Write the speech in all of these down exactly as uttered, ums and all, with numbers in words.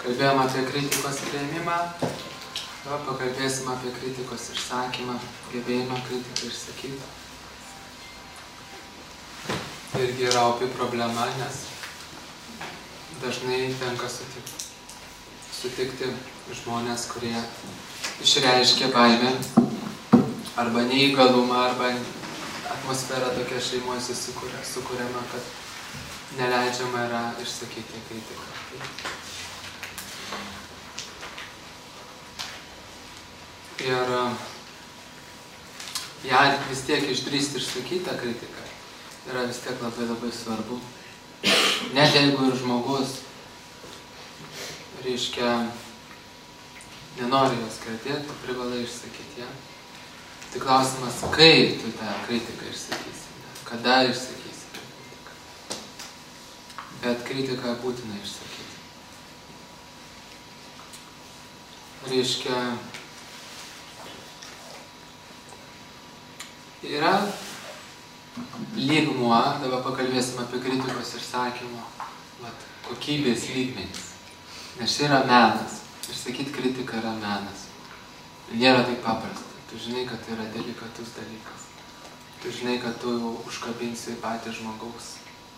Kalbėjom apie kritikos priėmimą, dabar pakalbėsim apie kritikos išsakymą, gebėjimą kritiką išsakyti. Irgi yra opi problema, nes dažnai tenka sutikti, sutikti žmonės, kurie išreiškia baimę arba neįgalumą, arba atmosfera tokia šeimoje susikūrė, sukūrėma, kad neleidžiama yra išsakyti kritiką. Ir ją vis tiek išdrįsti išsakyti tą kritiką yra vis tiek labai labai svarbu. Net jeigu ir žmogus, reiškia, nenori jos girdėti, privalai išsakyti ją. Tai klausimas, kaip tu tą kritiką išsakysi, kada išsakysi kritiką. Bet kritiką būtina išsakyti. Reiškia, yra lygmuo, dabar pakalbėsim apie kritikos išsakymo, vat, kokybės lygmenis. Nes čia yra menas. Išsakyti kritiką yra menas. Nėra taip paprasta. Tu žinai, kad tai yra delikatus dalykas. Tu žinai, kad tu užkabinsi patį žmogaus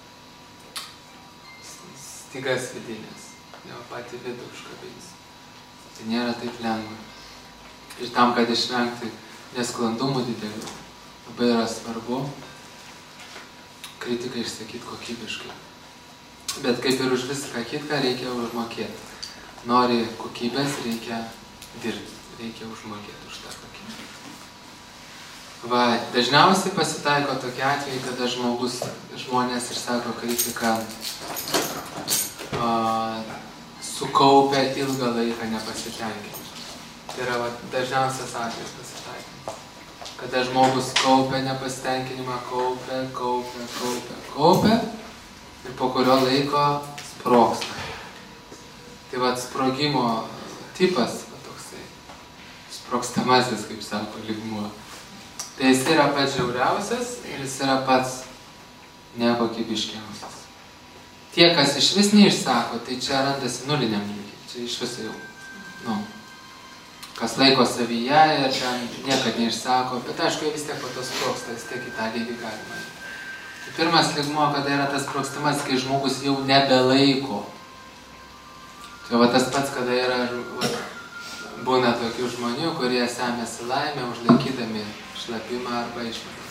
stygas vidinės. Jo patį vidų užkabinsi. Tai nėra taip lengva. Ir tam, kad išvengti nesklandumų didelių, labai yra svarbu kritiką išsakyti kokybiškai. Bet kaip ir už viską kitką reikia užmokėti. Nori kokybės, reikia dirbti, reikia užmokėti už tą kokybę. Va, dažniausiai pasitaiko tokie atvejai, kada žmogus, žmonės išsako kritiką a, sukaupę ilgą laiką nepasitenkinimą. Tai yra va, dažniausias atvejis pasitaiko. Kada žmogus kaupia nepasitenkinimą, kaupia, kaupia, kaupia, kaupia ir po kurio laiko sprogsta. Tai va, sprogimo tipas, va, toksai, sprogstamasis, kaip sako, lygmuo. Tai jis yra pats žiauriausias ir jis yra pats nekokybiškiausias. Tie, kas iš vis neišsako, tai čia randasi nuliniam lygiai. Čia iš viso jau, nu, kas laiko savyje ir ten niekad neišsako, bet aišku, vis tiek po to sprogsta, vis tiek į tą lygį galima. Tai pirmas lygmuo, kada yra tas sprogstamas, kai žmogus jau nebelaiko. Tai va tas pats, kada yra, va, būna tokių žmonių, kurie semėsi laimę, užlaikydami šlapimą arba išmatą.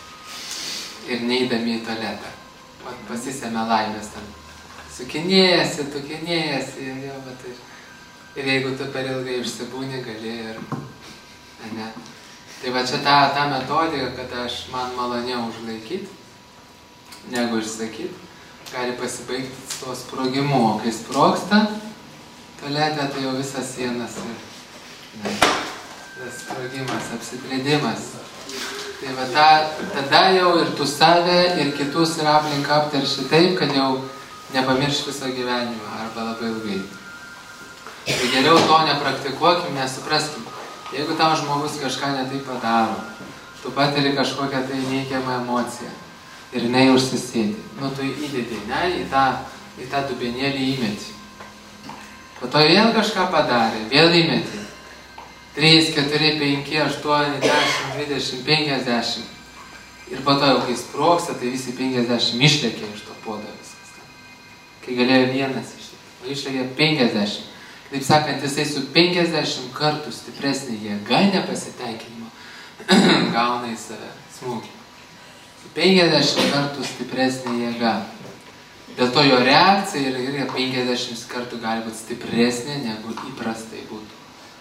Ir neįdami į tualetą. Va, pasisėmė laimės ten. Sukinėjasi, tukinėjasi, jo, bet ir... Ir jeigu tu per ilgai išsibūni, gali ir... Ne. Tai va čia ta, ta metodika, kad aš man maloniau užlaikyti, negu išsakyti, gali pasibaigti su to sprogimu. O kai sprogsta, tualetė, tai jau visas sienas ir... Ne. Tas sprogimas, apsiplėdimas. Tai va ta, tada jau ir tu save, ir kitus ir aplinką apterši taip, kad jau nepamirš viso gyvenimo arba labai ilgai. Tai geriau to nepraktikuokim, nesupraskim. Jeigu tam žmogus kažką netai padaro, tu patiri kažkokią tai neigiamą emociją ir jinai užsisėdi. Nu, tu įdedi, ne, į tą, į tą dubenėlį įmeti. Po to vėl kažką padarė, vėl įmeti. trys, keturi, penki, aštuoni, dešimt, dvidešimt, penkiasdešimt. Ir po to jau, kai sprogsta, tai visi penkiasdešimt išlėkė iš to puodo viskas. Kai galėjo vienas išlėkė, o išlėkė penkiasdešimt. Taip sakant, jisai su penkiasdešimt kartų stipresnė jėga nepasitenkinimo gauna į save smūgį. Su penkiasdešimt kartų stipresnė jėga. Dėl to jo reakcija ir, ir penkiasdešimt kartų gali būti stipresnė, negu įprastai būtų.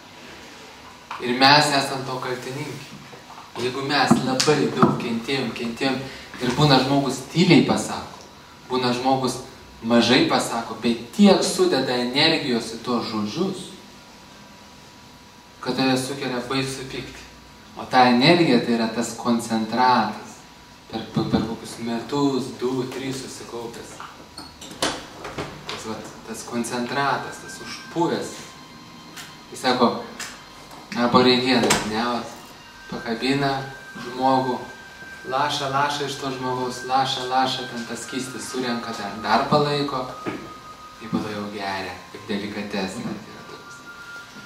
Ir mes esam to kaltininkai. Jeigu mes labai daug kentėjom, kentėjom ir būna žmogus tyliai pasako, būna žmogus mažai pasako, bet tiek sudeda energijos į tos žodžius, kad tave sukelia baisų pyktį. O ta energija tai yra tas koncentratas, per, per, per kokius metus, du, trys susikaupęs. Tas, va, tas koncentratas, tas užpūvęs. Jis sako, arba reigienas, ne, va, pakabina žmogų, laša, laša iš to žmogaus, laša, laša, ten tas skystis surenka, dar, dar palaiko, ir tada jau geria, kaip delikates.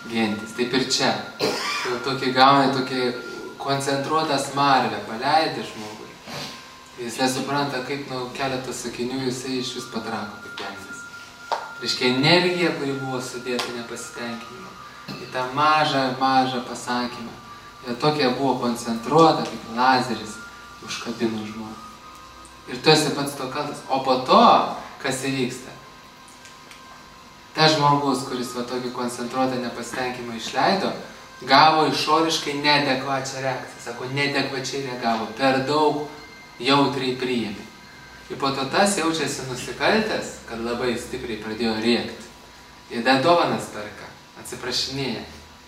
gentis. Taip ir čia. Tu tokį gauni, tokį koncentruotą smarvę, paleidi žmogui. Jis nesupranta, kaip nu keletą sakinių jisai iš vis patrako kaip gentis. Reiškia energija, kuri buvo sudėta nepasitenkinimo, į tą mažą, mažą pasakymą. Ir tokia buvo koncentruota, kaip lazeris, užkabino žmogų. Ir tu esi pats to kaltas. O po to, kas įvyksta? Ta žmogus, kuris va tokį koncentruotą nepasitenkimą išleido, gavo išoriškai neadekvačią reakciją. Sako, neadekvačiai reagavo, per daug jautriai priėmė. Ir po to tas jaučiasi nusikaltęs, kad labai stipriai pradėjo rėkti. Ir dar dovanas perka, atsiprašinėja.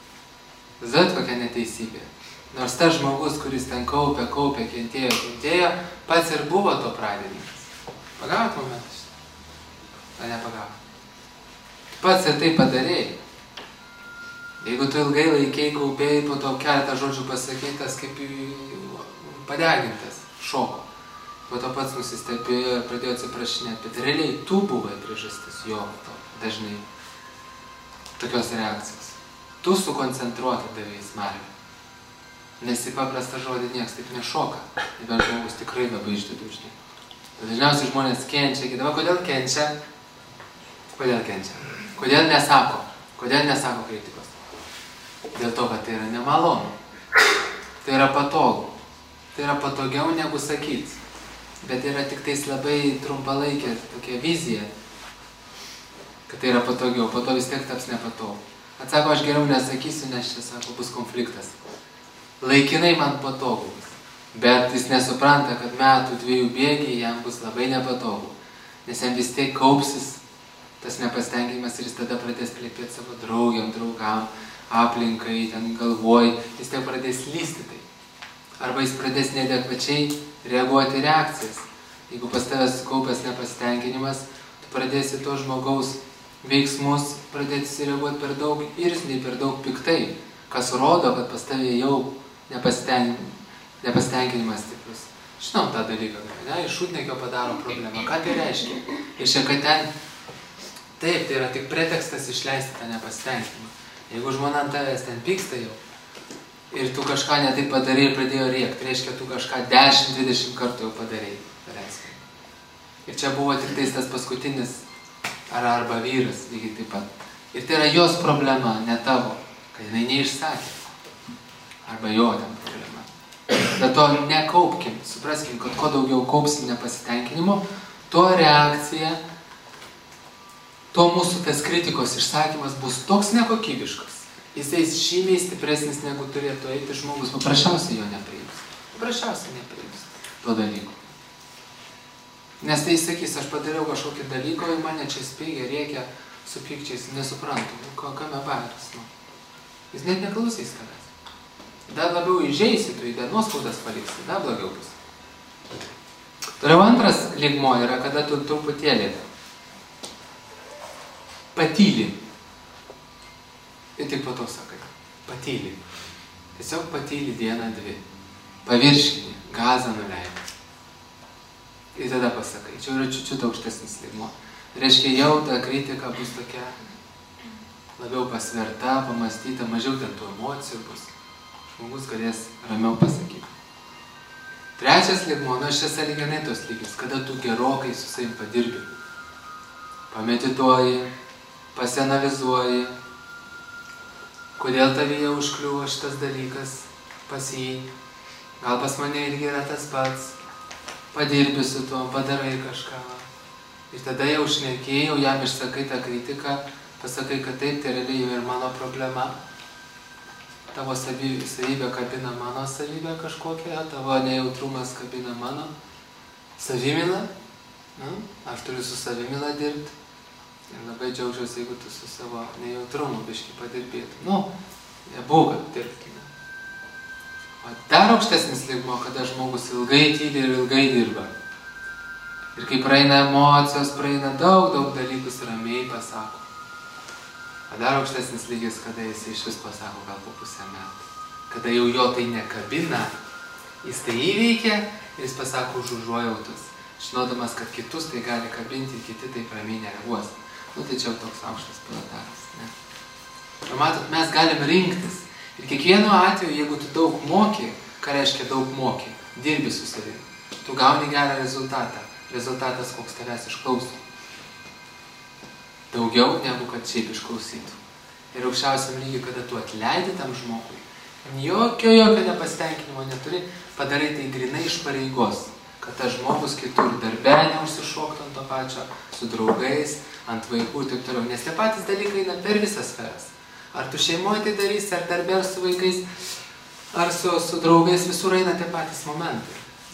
Zat kokia neteisybė. Nors tas žmogus, kuris ten kaupė, kaupė, kentėjo, kentėjo, pats ir buvo to pradininkas. Pagavot momentą šitą? Ar nepagavot? Pats ir tai padarėjai. Jeigu tu ilgai laikiai kaupėjai, po to keletą žodžių pasakytas, kaip padegintas, šoko. Po to pats nusistebėjo ir pradėjo atsiprašinėti, bet realiai tu buvai priežastis jo to dažnai tokios reakcijos. Tu sukoncentruota davėjai smarvę. Nes į paprastą žodį nieks taip nešoka. Bet žmogus tikrai labai išdidų žinai. Dažniausiai žmonės kenčia, kitama, kodėl kenčia? Kodėl kenčia? Kodėl nesako? Kodėl nesako kritikos? Dėl to, kad tai yra nemalonu. Tai yra patogu. Tai yra patogiau negu sakyti. Bet yra tik tais labai trumpalaikė tokia vizija, kad tai yra patogiau. Po to vis tiek taps nepatogu. Atsako, aš geriau nesakysiu, nes čia, sako, bus konfliktas. Laikinai man patogu. Bet jis nesupranta, kad metų dviejų bėgiai jam bus labai nepatogu. Nes jam vis tiek kaupsis tas nepasitenkinimas ir jis tada pradės plepėti savo draugiam, draugam, aplinkai, ten galvoj, jis tiek pradės lysti tai. Arba jis pradės neadekvačiai reaguoti reakcijas. Jeigu pas tavęs kaupęs nepasitenkinimas, tu pradėsi to žmogaus veiksmus, pradėsi reaguoti per daug irzliai, per daug piktai, kas rodo, kad pas tavę jau nepasitenkinimas stiprus. Žinom tą dalyką, ne? Iš šūdniekio padaro problemą. Ką tai reiškia? Ir čia, kad ten, taip, tai yra tik pretekstas išleisti tą nepasitenkinimą. Jeigu žmona ant tavęs ten pyksta jau, ir tu kažką netaip padarai ir pradėjo rėkti, reiškia, tu kažką dešimt dvidešimt kartų jau padarai. Ir čia buvo tik tais tas paskutinis ar arba vyras, lygiai taip pat. Ir tai yra jos problema, ne tavo, kad jinai neišsakė. Arba jo ten problema. Bet to nekaupkim, supraskim, kad kuo daugiau kaupsim nepasitenkinimo, tuo reakcija, tuo mūsų tas kritikos išsakymas bus toks nekokybiškas. Jisai žymiai stipresnis negu turėtų eiti žmogus, paprasčiausiai jo nepriims. Paprasčiausiai nepriims to dalyko. Nes tai sakys, aš padariau kažkokį dalyką, ir mane čia speigia, rėkia su pykčiais, nesuprantu, nu, kame baras, nu. Jis net neklausys tavęs. Dar labiau įžeisi, tu į dienos spaudas paliksi, dar blogiau bus. Toliau antras lygmo yra, kada tu truputėlį patyli. Ir tik po to sakai, patyli. Tiesiog patyli dieną dvi. Pavirškinį, gazą nuleidai. Ir tada pasakai, čia yra čiučiut aukštesnis lygmo. Reiškia, jau ta kritika bus tokia labiau pasverta, pamastyta, mažiau ten tų emocijų bus. Žmogus galės ramiau pasakyti. Trečias lygmo, nu aš čia sąlyginai tos lygis, kada tu gerokai su savim padirbi. Pamedituoji, pasianalizuoji, kodėl tavyje užkliuvo šitas dalykas pas jį. Gal pas mane irgi yra tas pats. Padirbi su tuo, padarai kažką. Ir tada jau šnekėjai, jau jam išsakai tą kritiką, pasakai, kad taip, tai realiai jau ir mano problema. Tavo savybė kabina mano savybę kažkokią, tavo nejautrumas kabina mano savimylą. Nu, aš turiu su savimyla dirbti. Ir labai džiaugiuosi, jeigu tu su savo nejautrumu biškį padirbėtum. Nu, nebūk dirbti. O dar aukštesnis lygmo, kada žmogus ilgai tyli ir ilgai dirba. Ir kai praeina emocijos, praeina daug, daug dalykus ramiai pasako. O dar aukštesnis lygis, kada jis iš vis pasako gal po pusę metų. Kada jau jo tai nekabina, jis tai įveikia ir jis pasako už užuojautus. Žinodamas, kad kitus tai gali kabinti ir kiti taip ramiai nereaguos. Nu tai čia jau toks aukštas pilotaras, ne? Ir matot, mes galim rinktis. Ir kiekvienu atveju, jeigu tu daug moki, ką reiškia daug moki, dirbi su savimi, tu gauni gerą rezultatą. Rezultatas, koks tavęs išklauso. Daugiau negu kad šiaip išklausytų. Ir aukščiausiam lygiui, kada tu atleidi tam žmogui, jokio, jokio nepasitenkinimo neturi, padarai tai grinai iš pareigos, kad tas žmogus kitur darbe neužsišoktų ant to pačio, su draugais, ant vaikų ir taip toliau. Nes tie patys dalykai eina per visas sferas. Ar tu šeimoje tai darysi, ar darbe su vaikais, ar su, su draugais, visur eina tie patys momentai.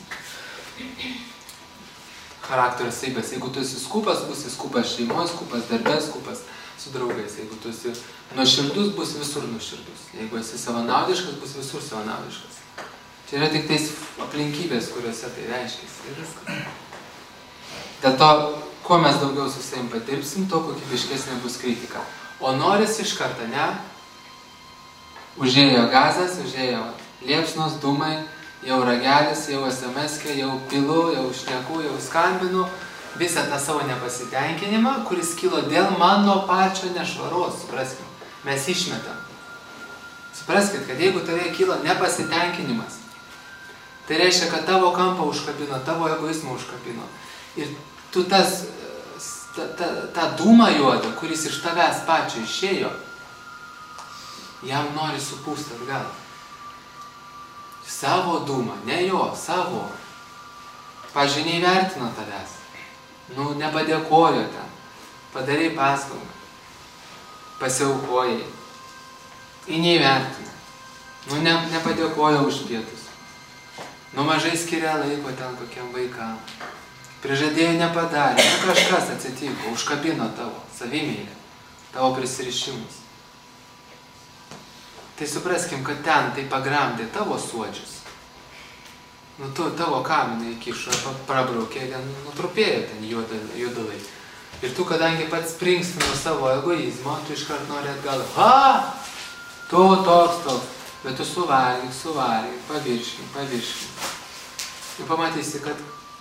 Charakterio savybės. Jeigu tu esi skupas, busi skupas šeimoje, skupas darbe, skupas su draugais. Jeigu tu esi nuoširdus, bus visur nuoširdus. Jeigu esi savanaudiškas, bus visur savanaudiškas. Čia yra tik tais aplinkybės, kuriuose tai reiškiasi. Ir viskas. Dėl to, kuo mes daugiau su savim padirbsim, to kokybiškesnė bus kritika. O noris iš karto, ne? Užėjo gazas, užėjo liepsnos, dūmai, jau ragelis, jau es em es-kė, jau pilu, jau šneku, jau skambinu. Visą tą savo nepasitenkinimą, kuris kilo dėl mano pačio nešvaros, supraskim. Mes išmetam. Supraskit, kad jeigu tave kilo nepasitenkinimas, tai reiškia, kad tavo kampą užkabino, tavo egoizmą užkabino. Ir tu tas, ta, ta, ta dūma juoda, kuris iš tavęs pačio išėjo, jam nori supūsti atgal. Savo dūmą, ne jo, savo. Pavyzdžiui, neįvertino tavęs. Nu, nepadėkojo ten. Padarai paslaugą. Pasiaukojai. Į neįvertino. Nu, ne, nepadėkojo už pietus. Nu, mažai skiria laiko ten kokiam vaikam. Prižadėjo nepadarė. Nu, kažkas atsitiko, užkabino tavo savimėlę, tavo prisirišimus. Tai supraskim, kad ten tai pagramdė tavo suodžius. Nu, tu tavo kaminą įkišo, prabraukė, ten nutrupėjo ten judalai. Ir tu, kadangi pats springsti nuo savo egoizmo, tu iškart nori atgal, ha, tu toks, toks. Bet tu suvalgyk, suvalgyk, pavirškink, pavirškink. Ir pamatysi, kad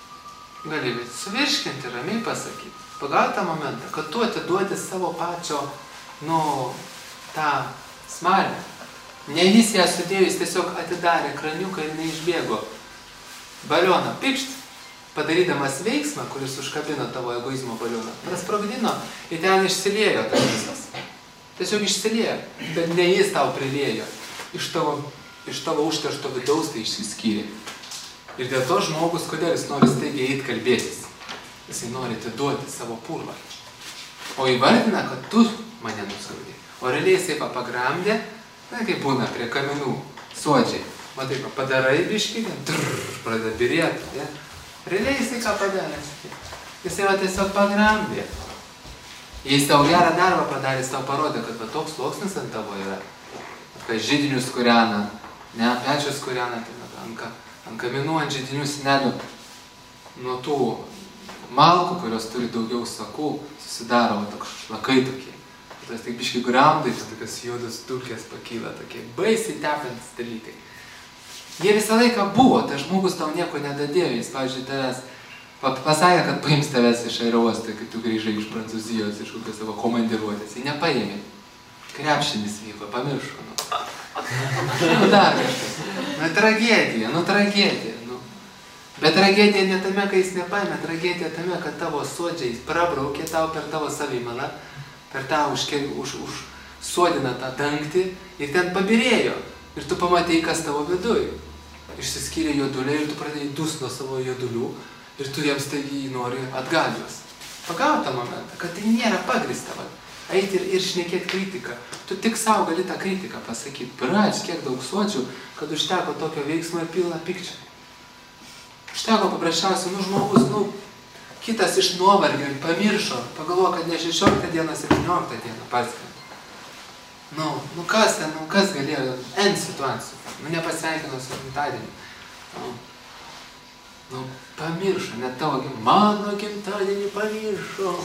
gali suvirškinti, ramiai pasakyti. Pagal tą momentą, kad tu atiduodi savo pačio, nu, tą smarę. Ne jis ją sudėjo, jis tiesiog atidarė kraniuką ir neišbėgo. Balioną, pikšt, padarydamas veiksmą, kuris užkabino tavo egoizmo balioną, prasprogdino ir ten išsiliejo tas visas. Tiesiog išsiliejo, bet ne jis tau priliejo. Iš tavo, iš tavo užteršto vidaus tai išsiskyrė. Ir dėl to žmogus, kodėl jis nori staigiai eit kalbėtis. Jisai nori atiduoti savo purvą. O įvardina, kad tu mane nuskaudė. O realiai jisai pagramdė, na, kaip būna prie kaminų, suodžiai. Matai, padarai biškį, trrr, pradeda birėti. Ja? Realiai jisai ką padarė? Jisai va tiesiog pagramdė. Jis tau gerą darbą padarė, jis tau parodė, kad va toks sluoksnis ant tavo yra. Kad židinius kūrena, ne, pečius kūrena, tai ant, ant kaminų, ant židinių senelių. Nuo tų malkų, kurios turi daugiau sakų, susidaro va toks šlakai tokie. Tas taip biškai gramdai, tokios juodos dulkės pakyla, tokie baisiai tepantis dalykai. Jie visą laiką buvo, tas žmogus tau nieko nedadėjo, jis, pavyzdžiui, tavęs pasakė, kad paims tavęs iš aerouosto, kai tu grįžai iš Prancūzijos, iš kokios savo komandiruotės. Jis nepaėmė. Krepšinis vyko, pamiršo. Nu, nu dar kažkas. Nu, tragedija, nu, tragedija. Nu. Bet tragedija ne tame, kai jis nepaėmė, tragedija tame, kad tavo suodžiai prabraukė tau per tavo savimalą, per tą užsuodina už, už tą dangtį ir ten pabirėjo. Ir tu pamatei, kas tavo viduj. Išsiskyrė juoduliai ir tu pradėjai dus nuo savo juodulių ir tu jiems taigi nori atgalios. Pagau tą momentą, kad tai nėra pagrįsta. Eiti ir, ir šnekėti kritiką. Tu tik savo gali tą kritiką pasakyti. Brač, kiek daug suodžių, kad užteko tokio veiksmo ir pilna pikčia. Užteko paprasčiausiai, nu žmogus, nu, kitas iš nuovargio ir pamiršo, pagalvojo, kad ne šešioliktą dieną, septynioliktą dieną parskrenda. Nu, nu kas ten, nu kas galėjo, N situacijų, nu nepasveikino su gimtadienį. Nu, nu, pamiršo, net tavo gimtadienį, mano gimtadienį pamiršo.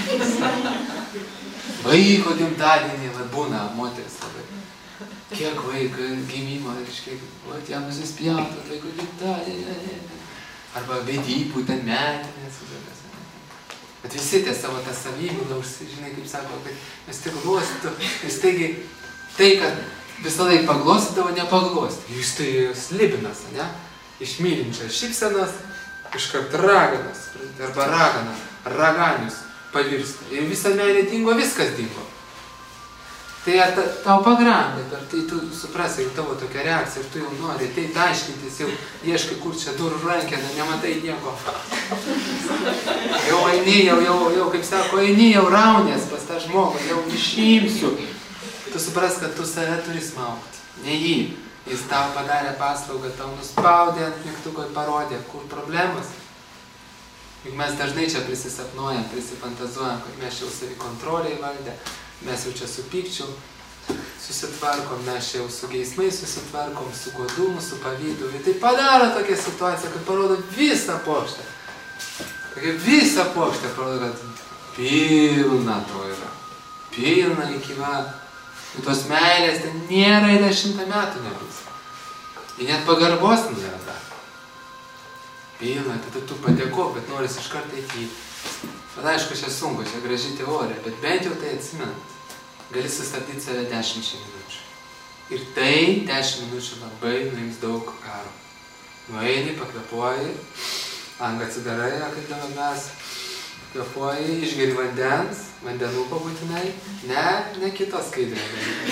Vaiko gimtadienį, va būna moteris labai. Kiek vaiką gimimo, kažkiek, va jam nusispjauta, vaiko gimtadienį. Arba vedybų ten metinės. Bet visi tie savo tą savybę, žinai, kaip sako, kad mes tik glostytų, jis taigi tai, kad visą laiką paglostydavo, nepaglostydavo. Jis tai slibinas, ne? Iš mylinčios šypsenos, iškart raganas, arba ragana, raganius pavirsta. Ir visą meilę dingo, viskas dingo. Tai ta, tau pagrandai, per tai tu suprasi, jau tavo tokia reakcija, ir tu jau nori, tai aiškintis, jau ieškai, kur čia durų rankena, nematai nieko. Jau eini, jau, jau, jau, kaip sako, eini, jau raunės pas tą žmogų, jau išimsiu. Tu supras, kad tu save turi smaukti, ne jį. Jis tau padarė paslaugą, tau nuspaudė ant mygtuko ir parodė, kur problemas. Juk mes dažnai čia prisisapnuojam, prisifantazuojam, kad mes jau savikontroliai valdė. Mes jau čia su pykčiu susitvarkom, mes čia jau su geismais susitvarkom, su godumu, su pavydu. Ir tai padaro tokią situaciją, kad parodo visą pokštę. Tokia visą pokštę parodo, kad pilna to yra. Pilna iki va. Ir tos meilės ten nėra ir dešimtą metų nebus. Ir net pagarbos nėra dar. Pilna, tada tu padėkok, bet noris iš karto eiti. Bet aišku, čia sunku, čia graži teorija, bet bent jau tai atsimenant. Gali sustabdyti save dešimčiai minučių. Ir tai dešimt minučių labai nuims daug karo. Nueini, pakvepuoji, langą atsidarai, kaip dabar mes, pakvepuoji, išgeri vandens, vandenuko būtinai, ne, ne kitos skaidrė.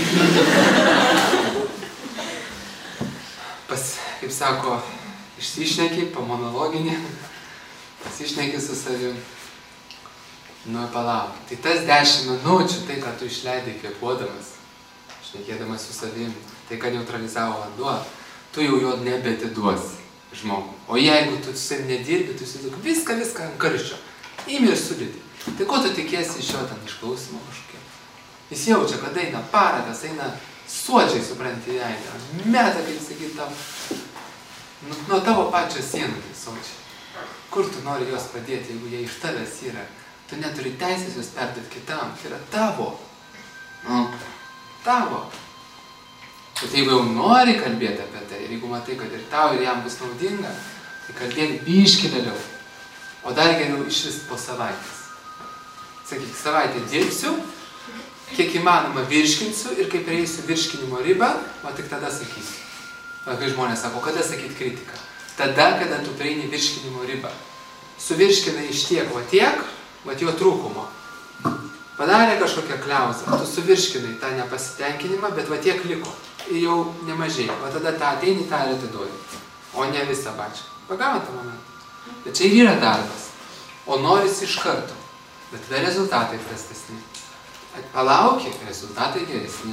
Pas, kaip sako, išsišneki, pamonologinį, pasišneki su savim. Nu, palauk. Tai tas dešimt minučių, tai, ką tu išleidai kvėpuodamas, šnekėdamas su savim, tai, ką neutralizavo vanduo, tu jau jo nebetiduosi žmogui. O jeigu tu su savim nedirbi, tu įsivaizduok viską, viską ant karščio. Imi ir sudėti. Tai ko tu tikiesi iš jo ten išklausimo kažkokia? Jis jaučia, kad eina parakas, eina suodžiai, supranti, eina. Meta, kaip sakyti, tam, nu, nuo tavo pačio sienų, tai suodžiai. Kur tu nori juos padėti, jeigu jie iš tavęs yra? Tu neturi teisės juos perduoti kitam. Tai yra tavo. Nu, tavo. Bet jeigu jau nori kalbėti apie tai, ir jeigu matai, kad ir tau, ir jam bus naudinga, tai kalbėti biškį vėliau. O dar geriau išvis po savaitės. Sakyk, savaitę dirbsiu, kiek įmanoma virškinsiu, ir kai prieisiu virškinimo ribą, o tik tada sakysiu. O kai žmonės sako, kada sakyti kritiką? Tada, kada tu prieini virškinimo ribą. Suvirškinai iš tiek, va tiek, vat jo trūkumo. Padarė kažkokią kliauzą, tu suvirškinai tą nepasitenkinimą, bet va tiek liko. Ir jau nemažai. Va tada tą ateini, tą ir atiduoji. O ne visą pačią. Pagavant tą momentą. Bet čia ir yra darbas. O norisi iš karto. Bet tada rezultatai prastesni. Palauki, rezultatai geresni.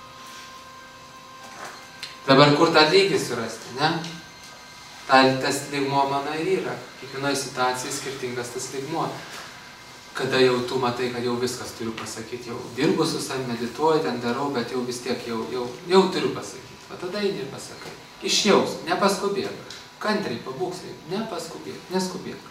Dabar kur tą lygį surasti, ne? Ta, tas lygmuo mano ir yra. Kiekvienoje situacijoje skirtingas tas lygmuo. Kada jau tu matai, kad jau viskas turiu pasakyti, jau dirbu su savim, medituoju, ten darau, bet jau vis tiek jau, jau, jau turiu pasakyti. O tada eini ir pasakai. Išjaus, nepaskubėk. Kantriai, pabūksai, nepaskubėk, neskubėk.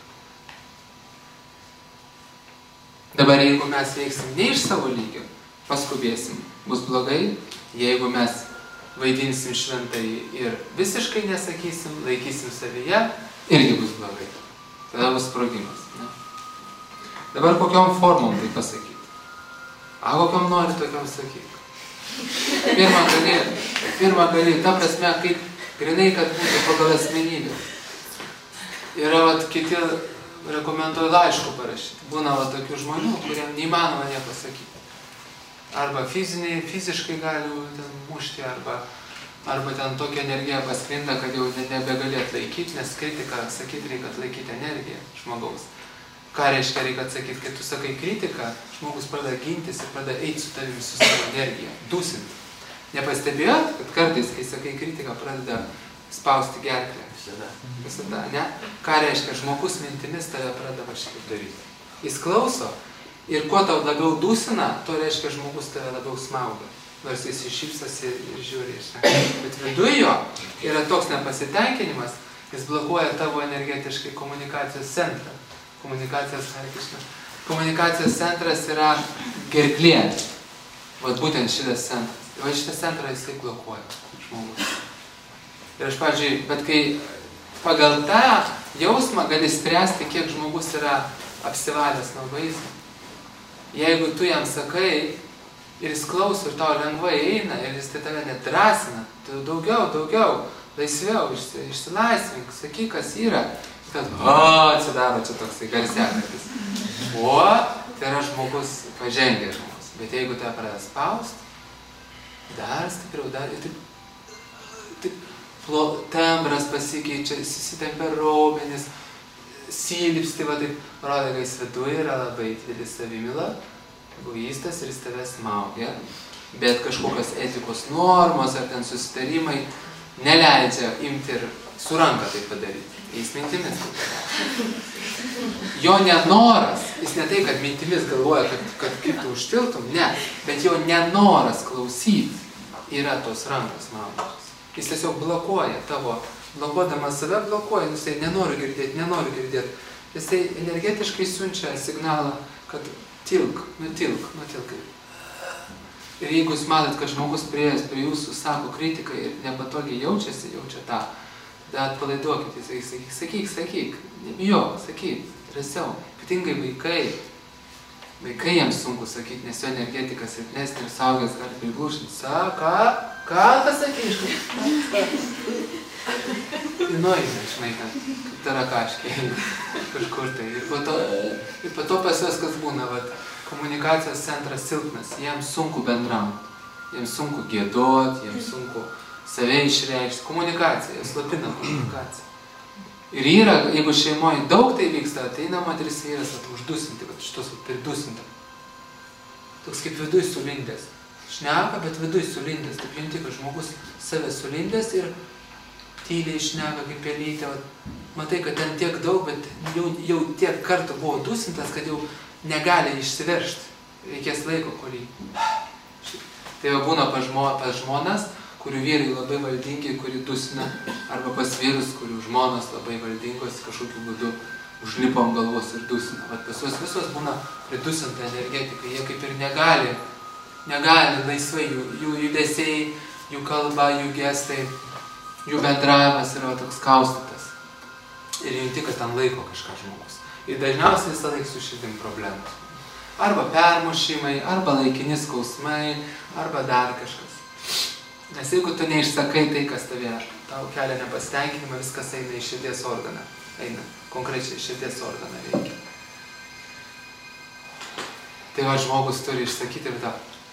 Dabar jeigu mes veiksim ne iš savo lygio, paskubėsim, bus blogai. Jeigu mes vaidinsim šventai ir visiškai nesakysim, laikysim savyje, irgi bus blogai. Tada bus sprogimas. Ne? Dabar kokiom formom tai pasakyti? A, kokiom nori tokiom sakyti? Pirmą gali, pirmą gali, ta prasme, kaip grinai, kad būtų pagal asmenybę. Yra vat kiti, rekomenduoju laiškų parašyti. Būna vat tokių žmonių, kuriem neįmanoma nieko sakyti. Arba fiziniai, fiziškai gali ten mušti, arba, arba ten tokia energija pasklinda, kad jau nebegali atlaikyti, nes kritiką sakyti reikia atlaikyti energiją žmogaus. Ką reiškia reikia atsakyti, kai tu sakai kritiką, žmogus pradeda gintis ir pradeda eiti su tavimi su savo energija, dusinti. Nepastebėjot, kad kartais, kai sakai kritiką, pradeda spausti gerklę. Visada. Visada, ne? Ką reiškia, žmogus mintimis tave pradeda kažkaip daryti. Jis klauso ir kuo tau labiau dusina, to reiškia, žmogus tave labiau smauga. Nors jis iššypsosi ir žiūri. Bet viduje jo yra toks nepasitenkinimas, jis blokuoja tavo energetiškai komunikacijos centrą. Komunikacijos, komunikacijos centras yra gerklė. Vat būtent šitas centras. Va šitas centras jisai blokuoja žmogus. Ir aš, pavyzdžiui, bet kai pagal tą jausmą gali spręsti, kiek žmogus yra apsivalęs nuo vaizdo. Jeigu tu jam sakai ir jis klauso ir tau lengvai eina ir jis tai tave nedrasina, tu daugiau, daugiau, laisviau, išsilaisvink, sakyk, kas yra. Tad, o, atsidaro čia toksai garsiakartis. O, tai yra žmogus, pažengęs žmogus. Bet jeigu tave pradeda spaust, dar stipriau, dar ir taip, taip, tembras pasikeičia, susitempia raumenis, silpsti, va taip, rodo, kad jis viduje yra labai didelis savimila, egoistas ir jis tave smaugia, bet kažkokios etikos normos ar ten susitarimai neleidžia imti ir su ranka tai padaryti. Jis mintimis. Jo nenoras, jis ne tai, kad mintimis galvoja, kad, kad kaip tu užtiltum, ne, bet jo nenoras klausyti yra tos rankos maudančios. Jis tiesiog blokuoja tavo, blokuodamas save blokuoja, jisai nenori girdėti, nenori girdėti. Jisai energetiškai siunčia signalą, kad tilk, nutilk, nutilk. Ir jeigu jūs matot, kad žmogus prieėjęs prie jūsų sako kritiką ir nepatogiai jaučiasi, jaučia tą, tai atpalaiduokit, jisai sakyk, sakyk, sakyk, nebijok, sakyk, drąsiau. Ypatingai vaikai, vaikai jiems sunku sakyti, nes jo energetika silpnesnė ir saugęs gali priglušinti. Saka, ką pasakyš? Tai nueina, žinai, kaip tarakaškiai, kažkur tai. Ir po to, ir po to pas juos kas būna, vat, komunikacijos centras silpnas, jiems sunku bendrauti, jiems sunku giedot, jiems sunku save išreikšti. Komunikacija, jie slopina komunikaciją. Ir yra, jeigu šeimoje daug tai vyksta, ateina moteris vyras, at uždusinti, kad šitos pridusinta. Toks kaip viduj sulindęs. Šneka, bet viduj sulindęs. Taip junti, kad žmogus save sulindęs ir tyliai šneka kaip pelytė. Matai, kad ten tiek daug, bet jau, jau tiek kartų buvo dusintas, kad jau negali išsiveršti. Reikės laiko, kol jį. Tai jau būna pas žmo, pas žmonas, kurių vyrai labai valdingi, kuri dusina, arba pas vyrus, kurių žmonos labai valdingos, kažkokiu būdu užlipom galvos ir dusina. Vat pas juos visos būna pridusinta energetika, jie kaip ir negali, negali laisvai, jų, jų judesiai, jų kalba, jų gestai, jų bendravimas yra toks kaustytas. Ir jauti, kad ten laiko kažką žmogus. Ir dažniausiai visą laiką su širdim problemos. Arba permušimai, arba laikini skausmai, arba dar kažkas. Nes jeigu tu neišsakai tai, kas tave, tau kelia nepasitenkinimą, viskas eina į širdies organą. Eina, konkrečiai širdies organą veikia. Tai va žmogus turi išsakyti ir tą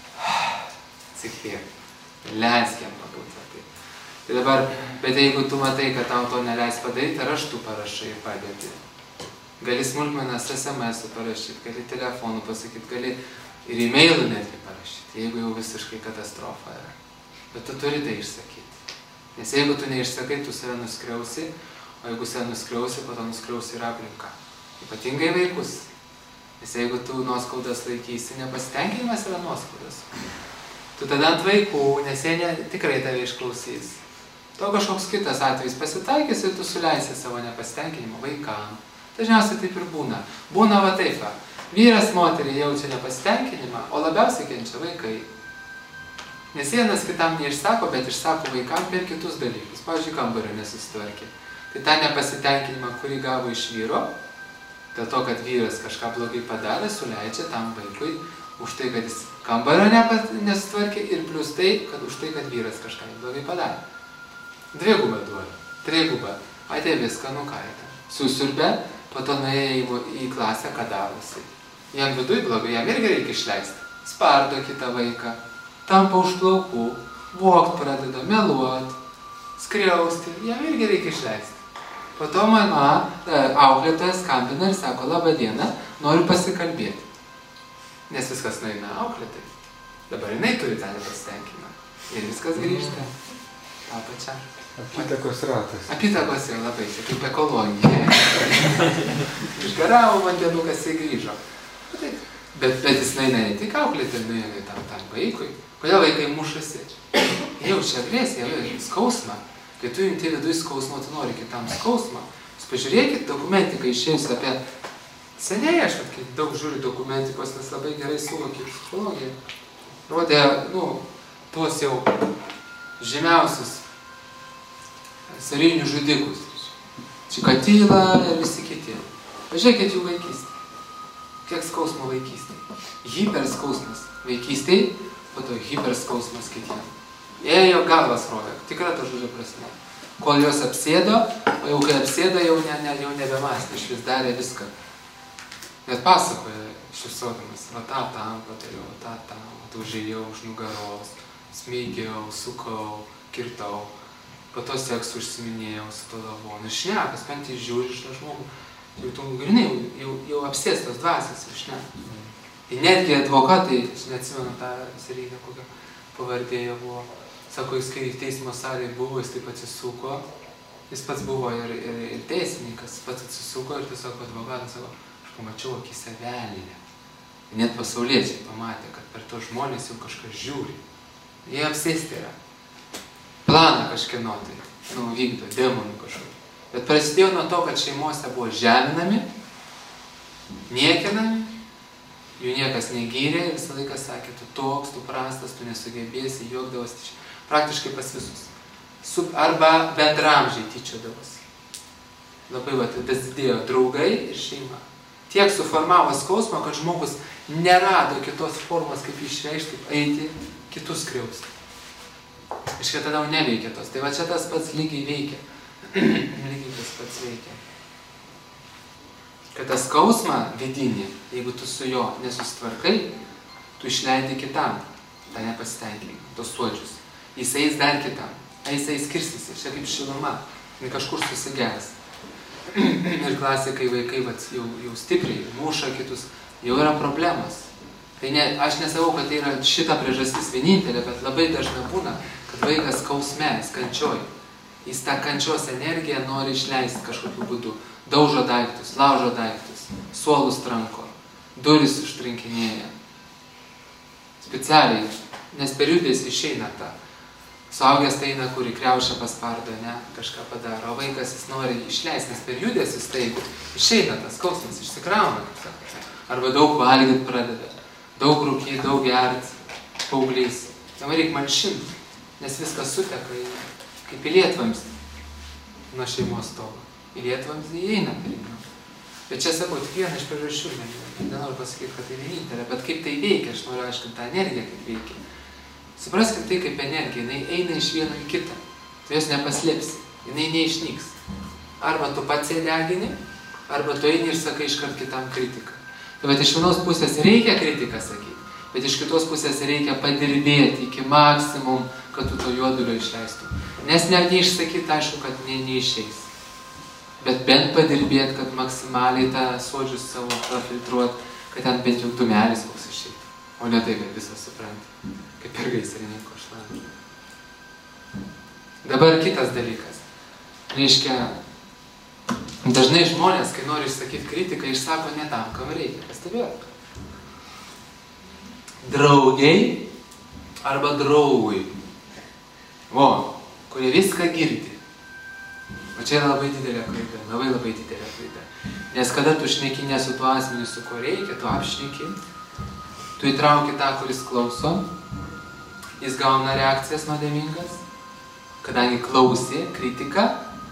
atsikvėp, leisk jam pabūti. Tai dabar, bet jeigu tu matai, kad tau to neleis padaryti, raštu parašai ir padėti. Gali smulkmenas es em es parašyti, gali telefonu pasakyti, gali ir e-mailų netgi parašyti, jeigu jau visiškai katastrofa yra. Bet tu turi tai išsakyti. Nes jeigu tu neišsakai, tu save nuskriausi, o jeigu save nuskriausi, po to nuskriausi ir aplinką. Ypatingai vaikus. Nes jeigu tu nuoskaudas laikysi, nepasitenkinimas yra nuoskaudas. Tu tada ant vaikų, nes jie ne, tikrai tave išklausys. To kažkoks kitas atvejis pasitaikys ir tu suleisi savo nepasitenkinimą vaikam. Dažniausiai taip ir būna. Būna va taip, va. Vyras moterį jaučia nepasitenkinimą, o labiausiai kenčia vaikai. Nes vienas kitam neišsako, bet išsako vaikam per kitus dalykus. Pavyzdžiui, kambario nesusitvarkė. Tai tą nepasitenkinimą, kurį gavo iš vyro, dėl to, kad vyras kažką blogai padarė, suleidžia tam vaikui už tai, kad jis kambario nesutvarkė ir plus tai, kad už tai, kad vyras kažką blogai padarė. Dvigubą duoda, trigubą. Atė viską nukaitą. Susiurbė, po to nuėjo į klasę, ką darosi. Jam viduj blogai, jam irgi reikia išleisti. Spardo kitą vaiką. Tampa už plaukų, vokt pradeda, meluot, skriausti, jam irgi reikia išleisti. Po to mama, auklėtojas skambina ir sako, labą dieną, noriu pasikalbėti. Nes viskas nueina auklėtai. Dabar jinai turi tą nepasitenkinimą. Ir viskas grįžta. tą pačią. Apytakos ratas. Apytakos jau labai, čia kaip ekologija. Išgaravo vandenukas ir grįžo. Bet, bet jis neina ne tik auklėti, nuėjo tam, tam vaikui. Kodėl vaikai mušasi? Jaučia agresiją, skausmą. Kai tu jungti vidui skausmą, tu nori kitam skausmą. Jūs pažiūrėkit dokumentiką išėjus apie... Seniai aš, kai daug žiūriu dokumentikos, nes labai gerai suvokiu psichologiją. Rodė, nu, tuos jau žymiausius serijinius žudikus. Čikatyla ir visi kiti. Pažiūrėkit jų vaikystę. kiek skausmo vaikystėje. Hiperskausmas vaikystėje, po to hiperskausmas kitiem. Ėjo galvas rovė, tikra ta žodžio prasme. Kol jos apsėdo, o jau kai apsėdo, jau, ne, ne, jau nebemąstė, iš vis darė viską. Net pasakoja šypsodamas, va tą tam patariau, va tą tam, va užėjau už nugaros, smeigiau, sukau, kirtau, po to seksu užsiminėjau su to lavonu. Ir šnekas, bent jis žiūri iš tą žmogų, jau tu grinai, jau, jau, jau apsėstos dvasios ir šnekas. Ir netgi advokatai, aš neatsimenu tą seriją, kokią pavardėje buvo, sako, jis kai teismo salėje buvo, jis taip atsisuko, jis pats buvo ir, ir, ir teisininkas, pats atsisuko ir tiesiog advokatas sako, aš pamačiau akise velnę. Net pasauliečiai pamatė, kad per to žmonės jau kažkas žiūri. Jie apsėsti yra. Planą kažkieno tai, nu, vykdo, demonų kažkokį. Bet prasidėjo nuo to, kad šeimose buvo žeminami, niekinami, jų niekas negyrė, visą laiką sakė, tu toks, tu prastas, tu nesugebėsi, juokdavosi, praktiškai pas visus. Sub, arba bendramžiai tyčiodavosi. Labai va, tas didėjo draugai ir šeima. Tiek suformavo skausmą, kad žmogus nerado kitos formos, kaip išreikšti, eiti kitus skriausti. Iškai tada jau neveikia tos. Tai va čia tas pats lygiai veikia. lygiai tas pats veikia. Kad tas skausmą vidinį, jeigu tu su jo nesusitvarkai, tu išleidi kitam tą nepasitenkinimą, tos suodžius. Jis eis dar kitam. Jisai skirstysi, čia kaip šiluma, kažkur susigers. Ir klasikai vaikai vat, jau, jau stipriai muša kitus, jau yra problemos. Tai ne, aš nesakau, kad tai yra šita priežastis vienintelė, bet labai dažnai būna, kad vaikas skausme, jis kančioj. Jis tą kančios energiją nori išleisti kažkokiu būdu. Daužo daiktus, laužo daiktus, suolus tranko, duris užtrinkinėja. Specialiai, nes per judesį išeina tą. Suaugęs tai eina, kur į kriaušą paspardo, ne, kažką padaro, o vaikas jis nori išleisti, nes per judesius tai išeina tas skausmas, išsikrauna, kaip sakė. Arba daug valgyt pradeda, daug rūkyt, daug gert, paauglys. Dabar reikia malšinti, nes viskas suteka į, kaip į lietvamzdį nuo šeimos stogo. Į lietvamzdį įeina per jį. Bet čia sakau, tik vieną iš priežasčių, nenoriu pasakyti, kad tai vienintelė, bet kaip tai veikia, aš noriu aiškinti tą energiją, kaip veikia. Supraskit tai kaip energija, jinai eina iš vieno į kitą. Tu jos nepaslėpsi, jinai neišnyks. Arba tu pats ją degini, arba tu eini ir sakai iškart kitam kritiką. Tai bet iš vienos pusės reikia kritiką sakyti, bet iš kitos pusės reikia padirbėti iki maksimum, kad tu to juodulio išleistum. Nes net neišsakyti, aišku, kad ne, neišeis. Bet bent padirbėti, kad maksimaliai tą suodžius savo prafiltruot, kad ten bent jau dumelis koks išeitų. O ne tai, kad visą supranti. Kaip ir gaisrininko šlanį. Dabar kitas dalykas. Reiškia, dažnai žmonės, kai nori išsakyti kritiką, išsako ne tam, kam reikia. Pastebėjot? Draugiai arba draugui. O, kurie viską girdi. O čia yra labai didelė klaida. Labai labai didelė klaida. Nes kada tu šneki ne su tuo asmeniu, su kuo reikia, tu apšneki, tu įtrauki tą, kuris klauso, jis gauna reakcijas nuodėmingas, kadangi klausė kritiką,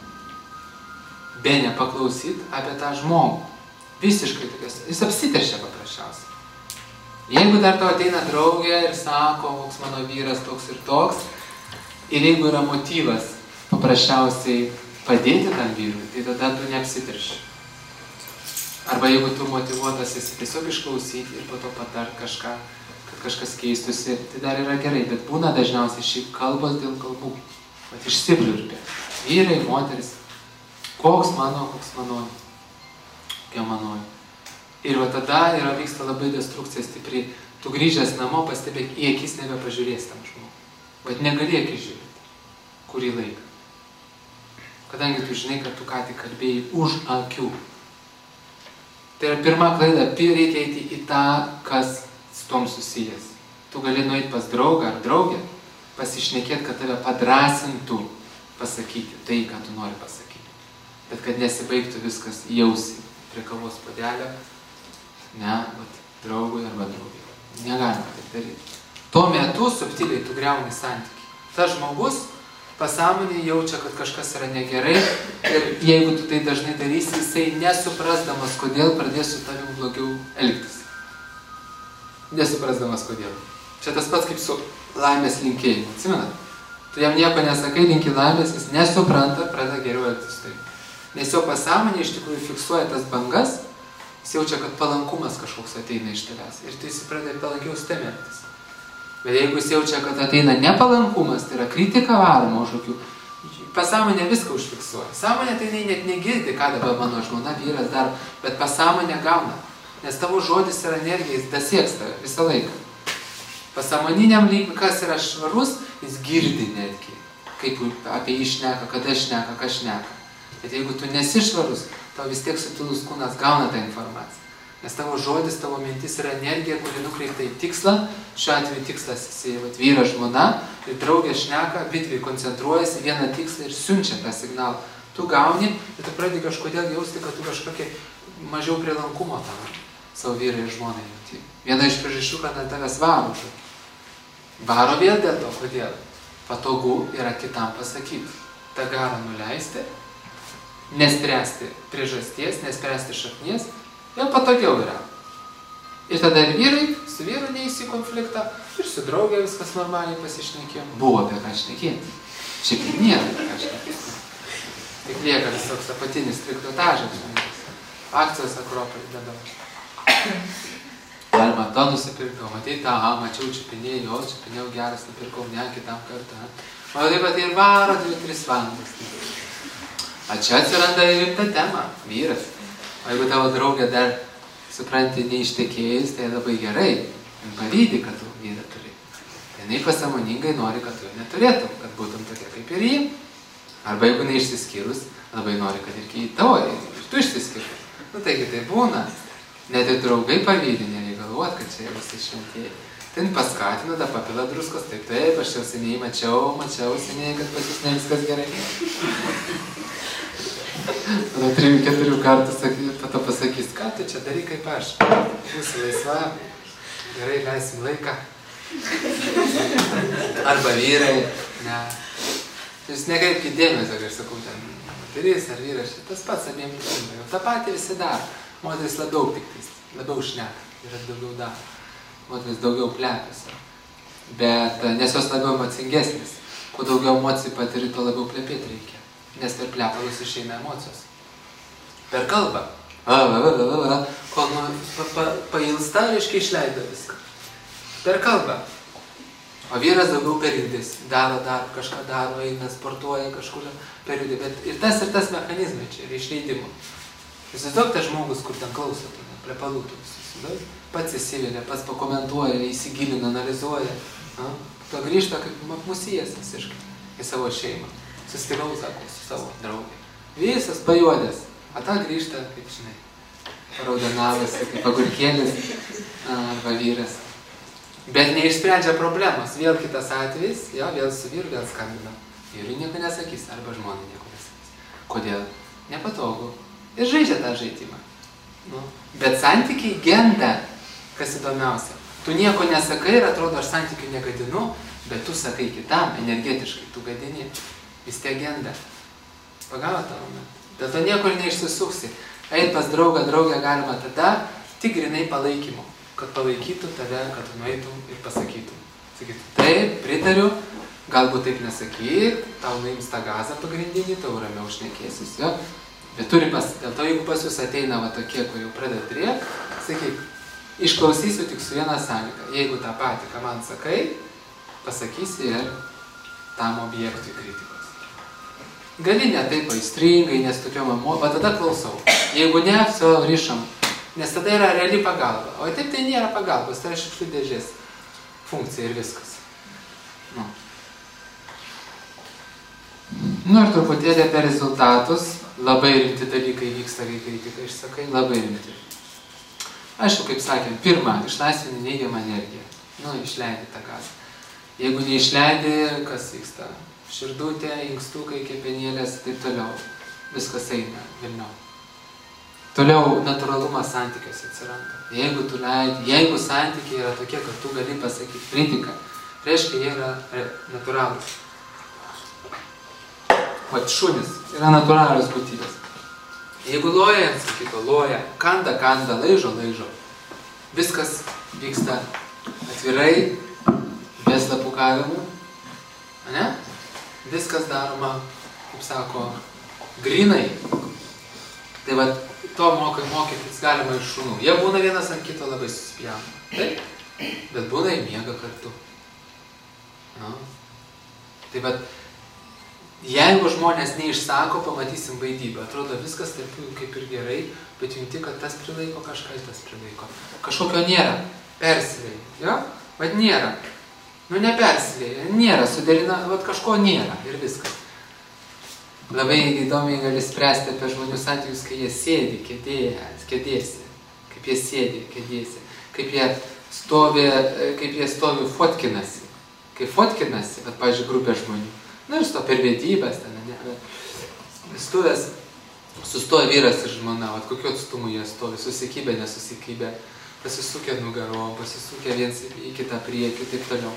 be nepaklausyt apie tą žmogų. Visiškai tokias, jis apsiteršia paprasčiausiai. Jeigu dar tau ateina draugė ir sako, koks mano vyras toks ir toks, ir jeigu yra motyvas paprasčiausiai padėti tam vyrui, tai tada tu neapsiterši. Arba jeigu tu motyvuotas esi tiesiog išklausyti ir po to patart kažką, kad kažkas keistusi, tai dar yra gerai, bet būna dažniausiai šiaip kalbos dėl kalbų. Vat išsibliurpė. Vyrai, moteris, koks mano, koks mano, kokia mano. Ir va tada yra vyksta labai destrukcija stipri. Tu grįžęs namo pastebėk, į akis nebepažiūrės tam žmogui. Vat negali akis žiūrėti. Kurį laiką. Kadangi tu žinai, kad tu ką tik kalbėjai už akių. Tai yra pirma klaida, reikia eiti į tą, kas su tom susijęs. Tu gali nueiti pas draugą ar draugę, pasišnekėti, kad tave padrasintų pasakyti tai, ką tu nori pasakyti. Bet kad nesibaigtų viskas jausi prie kavos puodelio, ne, vat, draugui arba draugui. Negalima taip daryti. Tuo metu subtiliai tu griauni santykį. Tas žmogus pasąmonė jaučia, kad kažkas yra negerai ir jeigu tu tai dažnai darysi, jisai nesuprasdamas, kodėl pradės su tavim blogiau elgtis. Nesuprasdamas, kodėl. Čia tas pats kaip su laimės linkėjimu. Atsimenat? Tu jam nieko nesakai, linki laimės, jis nesupranta, pradeda geriau elgtis tai. Nes jo pasąmonė iš tikrųjų fiksuoja tas bangas, jis jaučia, kad palankumas kažkoks ateina iš tavęs ir tai jis pradeda palankiau su tavim elgtis. Bet jeigu jis jaučia, kad ateina nepalankumas, tai yra kritika varoma už akių, pasąmonė viską užfiksuoja. Sąmonė tai net negirdi, ką dabar mano žmona, vyras daro, bet pasąmonė gauna. Nes tavo žodis yra energija, jis dasieks tave visą laiką. Pasąmoniniam lygmeniu, kas yra švarus, jis girdi netgi, kaip apie jį šneka, kada šneka, ką šneka. Bet jeigu tu nesi švarus, tau vis tiek subtilus kūnas gauna tą informaciją. Nes tavo žodis, tavo mintis yra energija, kuri nukreipta į tikslą. Šiuo atveju tikslas jisai, vat, vyras, žmona ir draugė šneka, abidvi koncentruojasi vieną tikslą ir siunčia tą signalą. Tu gauni ir tu pradedi kažkodėl jausti, kad tu kažkokie mažiau prielankumo tam savo vyrai ir žmonai jauti. Viena iš priežasčių, kad ant tavęs varo. Varo vėl dėl to, kodėl. Patogu yra kitam pasakyti. tą garą nuleisti, nespręsti priežasties, nespręsti šaknies, jau patogiau yra. Ir tada ir vyrai, su vyru neįsi konfliktą, ir su draugė viskas normaliai pasišnekėjo. Buvo apie ką šnekėti. Šiaip nėra apie ką šnekėti. Tik lieka visoks apatinis trikdotažas. Akcijos Akropolį dabar. Galima to nusipirkti, o matei tą, aha, mačiau, čiupinėjau, o čiupinėjau geras, nupirkau, ne, kitam kartą. O taip pat ir varo dvi tris valandas. O čia atsiranda ir ta tema, vyras. O jeigu tavo draugė dar, supranti, neištekėjus, tai labai gerai. Jis pavydi, kad tu vyrą turi. Jinai pasąmoningai nori, kad tu jo neturėtum, kad būtum tokia kaip ir jį. Arba jeigu neišsiskyrus, labai nori, kad ir tavo, ir tu išsiskyrus. Nu taigi tai būna. Net ir draugai pavydį, nereigaluot, kad čia visi šventieji. Ten paskatino, da papila druskos, taip, taip, aš jau seniai mačiau, mačiau seniai, kad pas jūs ne viskas gerai. Tada trijų, keturių kartų saky, pato pasakys, ką tu čia darai kaip aš? Būsi laisva, gerai leisim laiką. Arba vyrai, ne. Jūs nekreipkite dėmesio, kai aš sakau, ten moteris ar vyras, tas pats abiem prisimba, jau tą patį visi daro. Moteris labiau tiktais, labiau šneka, yra daugiau daro. Moteris daugiau plepiasi. Bet, nes jos labiau emocingesnis. Kuo daugiau emocijų patiri, to labiau plepėti reikia. Nes per plepalus išeina emocijos. Per kalbą. Kol nu, pa, pa, pailsta, reiškia išleido viską. Per kalbą. O vyras daugiau per judės. Daro, daro, kažką daro, eina, sportuoja kažkur per judė. Bet ir tas ir tas mechanizmai čia yra išleidimo. Jūs įsivaizduok tas žmogus, kur ten klauso, plepalų toks. Pats įsivelia, pats pakomentuoja, įsigilina, analizuoja. Na? To grįžta kaip musijas visiškai į savo šeimą. Sustikau, sako, su savo draugė. Visas pajuodęs. O ta grįžta, kaip žinai, raudonavosi, kaip agurkėlis arba vyras. Bet neišsprendžia problemos. Vėl kitas atvejis, jo, vėl su vyru, vėl skambina. Vyrui nieko nesakys, arba žmonai nieko nesakys. Kodėl? Nepatogu. Ir žaidžia tą žaidimą. Nu. Bet santykiai genda, kas įdomiausia. Tu nieko nesakai ir atrodo, aš santykių negadinu, bet tu sakai kitam, energetiškai, tu gadini. Vis tiek genda. Pagavo tą momentą. Dėl to niekur neišsisuksi. Eit pas draugą, draugę galima tada, tik grinai palaikymu. Kad palaikytų tave, kad tu nueitum ir pasakytum. Sakytum, taip, pritariu, galbūt taip nesakyk, tau naims tą gazą pagrindinį, tau ramiau šnekėsis, jo. Bet turi pas, dėl to, jeigu pas jūs ateina va tokie, kur jau pradeda turėti, sakyk, išklausysiu tik su viena sąlyga. Jeigu tą patį, ką man sakai, pasakysi ir tam objektui kritikos. Gali ne taip aistringai, nes tokiom emo, va tada klausau. Jeigu ne, su ryšam, nes tada yra reali pagalba. O taip tai nėra pagalbos, tai yra šiukšlių dėžės funkcija ir viskas. Nu. Nu ir truputėlį apie rezultatus. Labai rimti dalykai vyksta, kai kritiką išsakai, labai rimti. Aišku, kaip sakėm, pirma, išlaisvini neigiamą energiją. Nu, išleidi tą gazą. Jeigu neišleidi, kas vyksta? Širdutė, inkstukai, kepenėlės, taip toliau. Viskas eina, vilniau. Toliau natūralumas santykiuose atsiranda. Jeigu tu leidi, jeigu santykiai yra tokie, kad tu gali pasakyti kritiką, reiškia, jie yra natūralūs. vat šunis, yra natūralios būtybės. Jeigu loja ant kito, loja, kanda, kanda, laižo, laižo, viskas vyksta atvirai, be slapukavimų, ne? Viskas daroma, kaip sako, grinai. Tai vat, to mokai mokytis galima iš šunų. Jie būna vienas ant kito labai suspjauna. Taip? Bet būna ir miega kartu. No. Tai vat, jeigu žmonės neišsako, pamatysim vaidybę. Atrodo, viskas taip kaip ir gerai, bet jungti, kad tas prilaiko kažką, tas prilaiko. Kažkokio nėra. Persilėjai. Jo? Vat nėra. Nu, nepersilėjai. Nėra. Suderina, vat kažko nėra. Ir viskas. Labai įdomiai gali spręsti apie žmonių santykius, kai jie sėdi kėdėje, kėdėse. Kaip jie sėdi kėdėse. Kaip jie stovi, kaip jie stovi fotkinasi. Kai fotkinasi, bet, pavyzdžiui, grupė žmonių. Na, ir sto per vedybės, ten, ne, bet stuvės, sustoja vyras ir žmona, vat kokiu atstumu jie stovi, susikybė, nesusikybė, pasisukę nugarom, pasisukę viens į kitą priekį, taip toliau.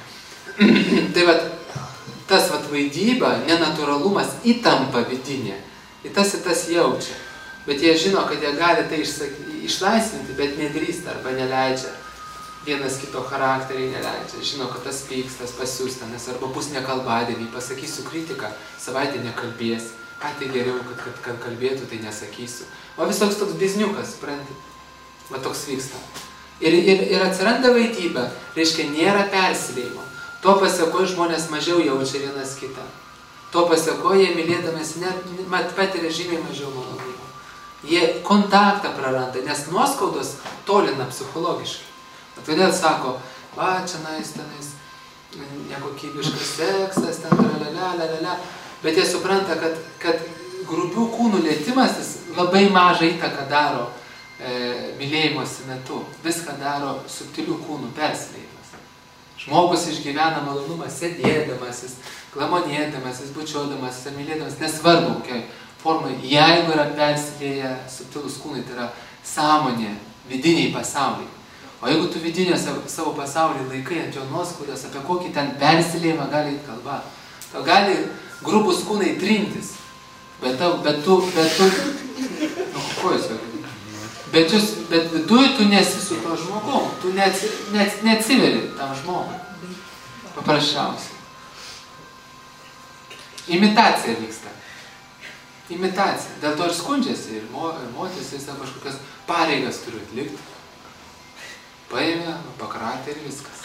Tai vat, tas vat vaidyba, nenatūralumas, įtampa vidinė, į tas į tas jaučia. Bet jie žino, kad jie gali tai išlaisvinti, bet nedrįsta arba neleidžia. Vienas kito charakteriai neleidžia. Žino, kad tas pykstas pasiūsta, nes arba bus nekalbadienį, pasakysiu kritiką, savaitę nekalbės. Ką tai geriau, kad, kad, kad kalbėtų, tai nesakysiu. O vis toks toks bizniukas, supranti? Va toks vyksta. Ir, ir, ir atsiranda vaidybė, reiškia, nėra persilėjimo. To pasiekoje žmonės mažiau jaučia vienas kitą. To pasiekoje jie mylėdamės net patiria žymiai mažiau malonumo. Jie kontaktą praranda, nes nuoskaudos tolina psichologiškai. Todėl sako, va, čia nais, tenais, nekokybiškas seksas, ten, lalala, lalala. Bet jie supranta, kad, kad grubių kūnų lietimasis labai mažą įtaką daro e, mylėjimosi metu. Viską daro subtilių kūnų persilėjimas. Žmogus išgyvena malonumą sėdėdamasis, glamonėdamasis, bučiuodamasis ar mylėdamasis, nesvarbu, kokiai formai. Jeigu yra persilėję subtilūs kūnai, tai yra sąmonė, vidiniai pasauliai. O jeigu tu vidinę savo pasaulį laikai ant jo nuoskaudos, apie kokį ten persilėjimą gali eit kalba. Tau gali grubus kūnai trintis, bet, tau, bet tu, bet tu, nu, ko jūs jau? Bet, jūs, bet viduj tu nesi su to žmogum, tu neatsi, neats, neatsiveri tam žmogui. Paprasčiausiai. Imitacija vyksta. Imitacija. Dėl to ir skundžiasi, ir, mo, ir moteris, jis kažkokias pareigas turiu atlikti. Paėmė, pakratė ir viskas.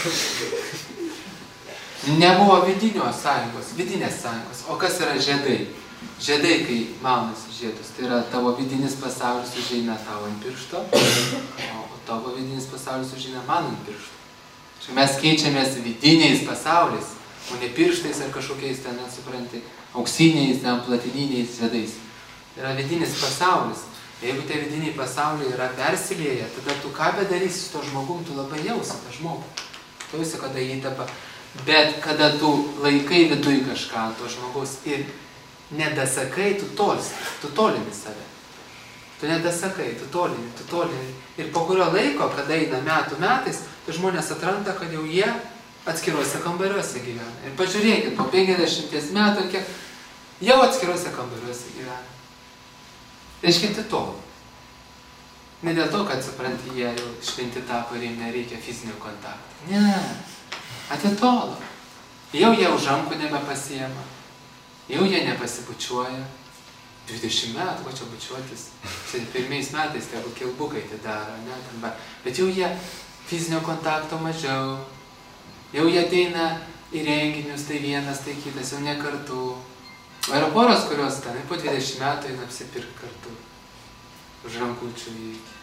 Nebuvo vidinio sąjungos, vidinės sąjungos. O kas yra žiedai? Žiedai, kai maunasi žiedus, tai yra tavo vidinis pasaulis užeina tavo ant piršto, o tavo vidinis pasaulis užeina man ant piršto. Čia mes keičiamės vidiniais pasauliais, o ne pirštais ar kažkokiais ten, nesupranti, auksiniais, ten platininiais žiedais. Tai yra vidinis pasaulis. Jeigu tie vidiniai pasauliai yra persilėję, tada tu ką bedarysi su to žmogum, tu labai jausi tą žmogų. Tu jausi, kada įtapa. Bet kada tu laikai viduj kažką to žmogaus ir nedasakai, tu tolsi, tu tolini save. Tu nedasakai, tu tolini, tu tolini. Ir po kurio laiko, kada eina metų metais, tai žmonės atranda, kad jau jie atskiruose kambariuose gyvena. Ir pažiūrėkit, po penkiasdešimties metų, kiek jau atskiruose kambariuose gyvena. Reiškia, titolo. Ne dėl to, kad, supranti, jie jau šventi tapo ir jiems nereikia fizinio kontakto. Ne, atitolo. Jau jie už rankų nebepasiema. Jau jie nepasibučiuoja. dvidešimt metų, ko čia bučiuotis. Pirmiais metais tegu kilbukai tai daro, ne? Bet jau jie fizinio kontakto mažiau. Jau jie ateina į renginius, tai vienas, tai kitas, jau ne kartu. O yra poros, kurios ten po dvidešimt metų eina apsipirkti kartu. Už rankučių įveikti.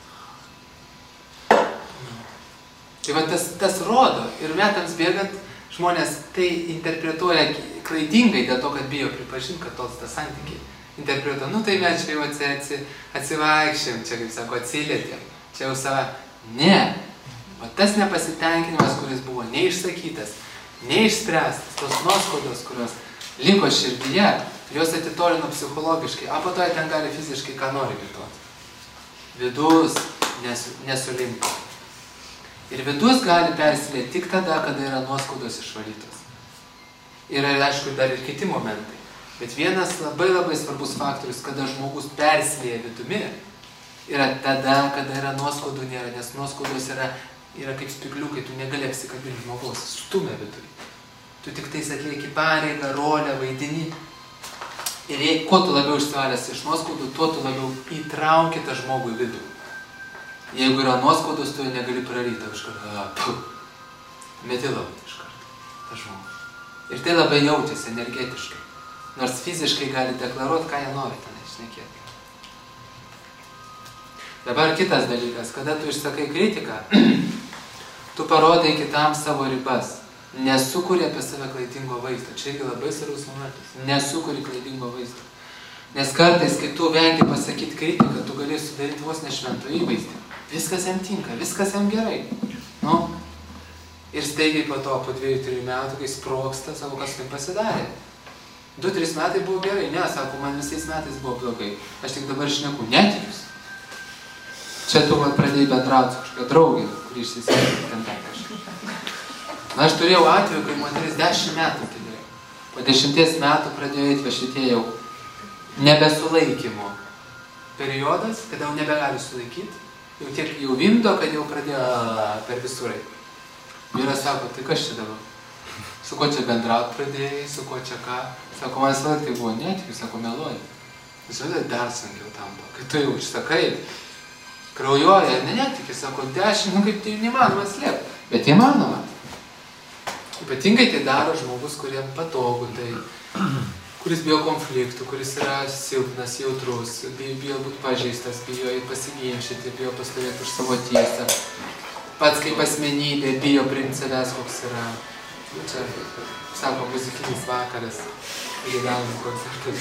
Tai va tas, tas rodo. Ir metams bėgant žmonės tai interpretuoja klaidingai dėl to, kad bijo pripažinti, kad tos tas santykiai. Interpretuoja, nu tai mes čia jau atsi, atsi, atsivaikščiam, čia kaip sako, atsilietėm. Čia jau save. Ne. O tas nepasitenkinimas, kuris buvo neišsakytas, neišspręstas, tos nuoskaudos, kurios liko širdyje, jos atitolino psichologiškai, o po to jie ten gali fiziškai ką nori kitoti. Vidus nesu, nesulimpa. Ir vidus gali persilėti tik tada, kada yra nuoskaudos išvalytos. Yra, aišku, dar ir kiti momentai. Bet vienas labai labai svarbus faktorius, kada žmogus persilieja vidumi, yra tada, kada yra nuoskaudų nėra, nes nuoskaudos yra, yra kaip spygliukai, tu negali apsikabinti žmogaus, stumia vidui. Tu tik tais atlieki pareigą, rolę, vaidini. Ir jei, kuo tu labiau išsivalęs iš nuoskaudų, tuo tu labiau įtrauki tą žmogų į vidų. Jeigu yra nuoskaudos, tu jo negali praryti, iš karto meti lauk iš karto tą žmogų. Ir tai labai jaučiasi energetiškai. Nors fiziškai gali deklaruoti, ką jie nori ten išnekėti. Dabar kitas dalykas, kada tu išsakai kritiką, tu parodai kitam savo ribas. Nesukuri apie save klaidingo vaizdo. Čia irgi labai svarbus momentas. Nesukuri klaidingo vaizdo. Nes kartais, kai tu vengi pasakyti kritiką, tu gali sudaryti vos ne švento įvaizdį. Viskas jam tinka, viskas jam gerai. Nu, ir staigiai po to, po dviejų, trijų metų, kai sprogsta, savo kas man pasidarė. Du, trys metai buvo gerai, ne, sako, man visais metais buvo blogai. Aš tik dabar šneku, netikius. Čia tu man pradėjai bendrauti su kažkokia draugė, kurį išsisėdė ten ten kažkaip. Na, aš turėjau atveju, kai moteris dešimt metų tai darė. Po dešimties metų pradėjo eiti va šitie jau nebesulaikymo periodas, kada jau nebegali sulaikyti. Jau tiek jau vimdo, kad jau pradėjo per visurai. Vyras sako, tai kas čia dabar? Su ko čia bendraut pradėjai, su ko čia ką? Sako, man visą tai buvo netikiu, sako, meluoji. Visada dar sunkiau tampa. Kai tu jau išsakai, kraujuoja, ne netiki, sako, dešimt, nu kaip tai neįmanoma slėpti. Bet įmanoma. Ypatingai tai daro žmogus, kuriem patogu tai, kuris bijo konfliktų, kuris yra silpnas, jautrus, bijo, bijo būti pažeistas, bijo pasiginčyti, bijo pastovėti už savo tiesą. Pats kaip asmenybė bijo priimti savęs, koks yra. Čia, sako, muzikinis vakaras, gyvenimo koncertas.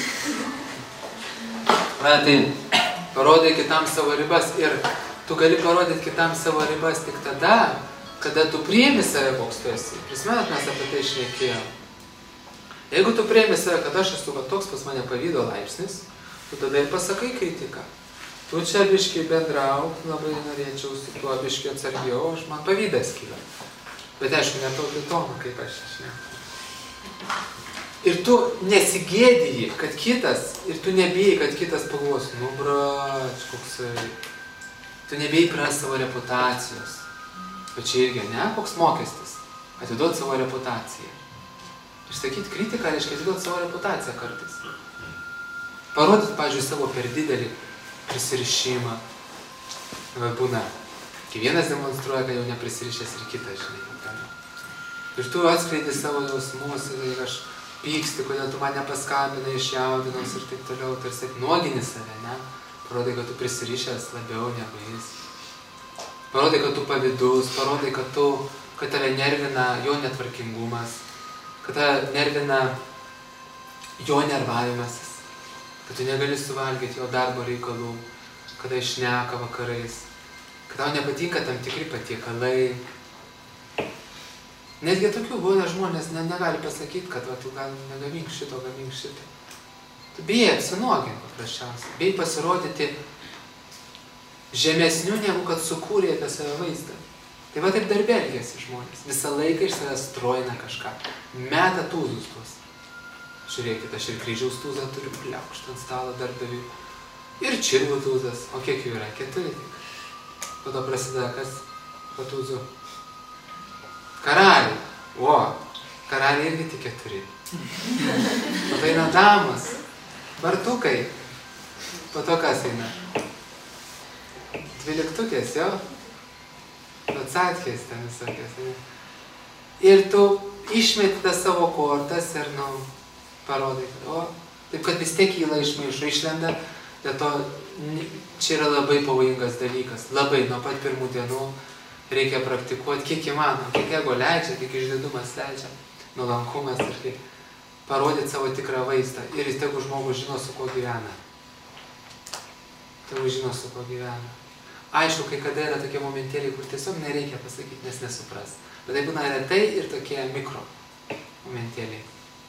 Na, tai parodai kitam savo ribas ir tu gali parodyti kitam savo ribas tik tada, kada tu priimi save, koks tu esi. Prisimenat, mes apie tai šnekėjom. Jeigu tu priimi save, kad aš esu toks pas mane pavydo laipsnis, tu tada ir pasakai kritiką. Tu čia biškiai bendrauk, labai norėčiau su tuo biškiai atsargiau, aš man pavydas kyla. Bet aišku, ne tokį toną, kaip aš šneku. Ir tu nesigėdiji, kad kitas, ir tu nebijai, kad kitas pagalvos, nu brač, koksai. Tu nebijai prarast savo reputacijos. Bet čia irgi, ne, koks mokestis. Atiduot savo reputaciją. Išsakyti kritiką reiškia atiduot savo reputaciją kartais. Parodyt, pavyzdžiui, savo per didelį prisirišimą. Va, būna, kai vienas demonstruoja, kad jau neprisirišęs ir kitas, žinai. Ir tu atskleidi savo jausmus, ir aš pyksti, kodėl tu man nepaskambinai, išjaudinos ir taip toliau, tarsi nuogini save, ne? Parodai, kad tu prisirišęs labiau negu jis. Parodai, kad tu pavydus, parodai, kad, tu, kad tave nervina jo netvarkingumas, kad tave nervina jo nervavimasis, kad tu negali suvalgyti jo darbo reikalų, kada išneka vakarais, kad tau nepatinka tam tikri patiekalai. Netgi tokių būna žmonės ne, negali pasakyti, kad va, tu gal negamink šito, gamink šito. Tu bijai apsinuoginti paprasčiausiai, bijai pasirodyti žemesnių, negu kad sukūrė apie save vaizdą. Tai va taip darbe elgiasi žmonės. Visą laiką iš savęs strojina kažką. Meta tūzus tuos. Žiūrėkit, aš ir kryžiaus tūzą turiu, pliaukštą ant stalo darbdaviui. Ir čirvų tūzas. O kiek jų yra? Keturi tik. Po to prasideda kas po tūzų? Karaliai. O, karaliai irgi tik keturi. Po to eina damos. Bartukai. Po to kas eina? Dvyliktukės, jo? Atsatkės ten visokios. Ir tu išmeti tas savo kortas ir, nu, parodai, kad, o, taip kad vis tiek kyla iš maišo, išlenda, dėl to čia yra labai pavojingas dalykas. Labai nuo pat pirmų dienų reikia praktikuoti, kiek įmanoma, kiek ego leidžia, kiek išdidumas leidžia, nuolankumas ir kaip parodyti savo tikrą vaizdą. Ir jis tegu žmogus žino, su kuo gyvena. Tegu žino, su kuo gyvena. Aišku, kai kada yra tokie momentėliai, kur tiesiog nereikia pasakyti, nes nesupras. Bet tai būna retai ir tokie mikro momentėliai,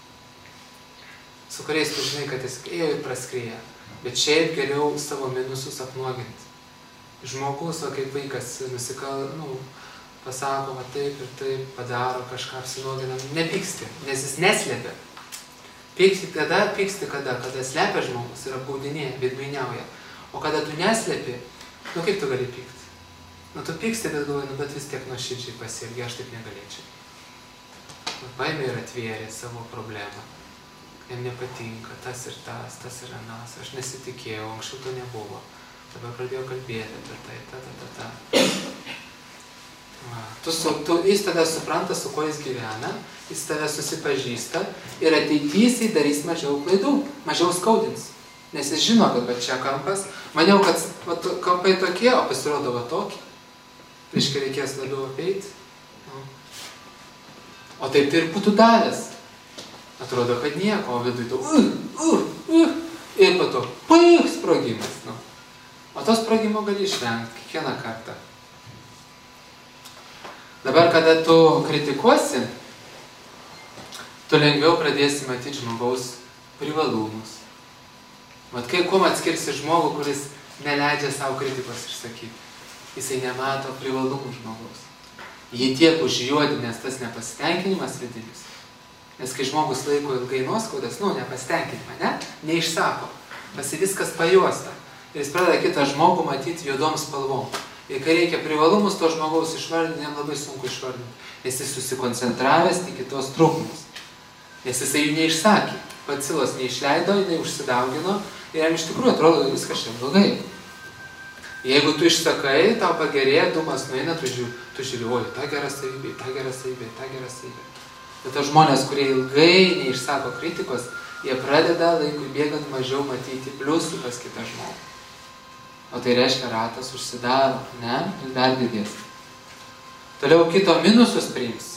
su kuriais tu žinai, kad tiesiog ėjo ir praskrieja. Bet šiaip geriau savo minusus apnuoginti. Žmogus, va, kaip vaikas nusikal, nu, pasako, va taip ir taip, padaro kažką, apsinuogina, nepyksti, nes jis neslėpia. Pyksti tada, pyksti kada, kada slepia žmogus ir apgaudinėja, veidmainiauja. O kada tu neslepi, nu kaip tu gali pykti? Nu tu pyksti, bet galvoji, nu bet vis tiek nuoširdžiai pasielgi, aš taip negalėčiau. Nu, paėmė ir atvėrė savo problemą. Jam nepatinka, tas ir tas, tas ir anas, aš nesitikėjau, anksčiau to nebuvo. Dabar pradėjau kalbėti, ta, ta, ta, ta, ta, ta. Va. Tu, su, tu, jis tada supranta, su kuo jis gyvena, jis tave susipažįsta ir ateityje jis darys mažiau klaidų, mažiau skaudins. Nes jis žino, kad va čia kampas, maniau, kad va, kampai tokie, o pasirodo va tokį. Reiškia, reikės labiau apeiti. Nu. O taip tai ir būtų davęs. Atrodo, kad nieko, o vidui tu uh, uh, uh, ir po to paik sprogimas. Nu. O to sprogimo gali išvengti kiekvieną kartą. Dabar, kada tu kritikuosi, tu lengviau pradėsi matyti žmogaus privalumus. Vat kai kuom atskirsi žmogų, kuris neleidžia savo kritikos išsakyti. Jisai nemato privalumų žmogaus. Jį tiek užjuodinės tas nepasitenkinimas vidinis. Nes kai žmogus laiko ilgai nuoskaudas, nu, nepasitenkinimą, ne? Neišsako. Pasi viskas pajuosta. Ir jis pradeda kitą žmogų matyti juodom spalvom. Ir kai reikia privalumus to žmogaus išvardinti, jam labai sunku išvardinti. Nes jis susikoncentravęs tik kitos trūkumus. Nes jisai jų neišsakė. Bacilos neišleido, jinai užsidaugino ir jam iš tikrųjų atrodo, kad viskas čia blogai. Jeigu tu išsakai, tau pagerėja, dumas nueina, tu žiūri, tu žiūri, oi, ta gera savybė, ta gera savybė, ta gera savybė. Bet tas žmonės, kurie ilgai neišsako kritikos, jie pradeda laikui bėgant mažiau matyti pliusų pas kitą žmogų. O tai reiškia, ratas užsidaro, ne? Ir dar didės. Toliau kito minusus priims.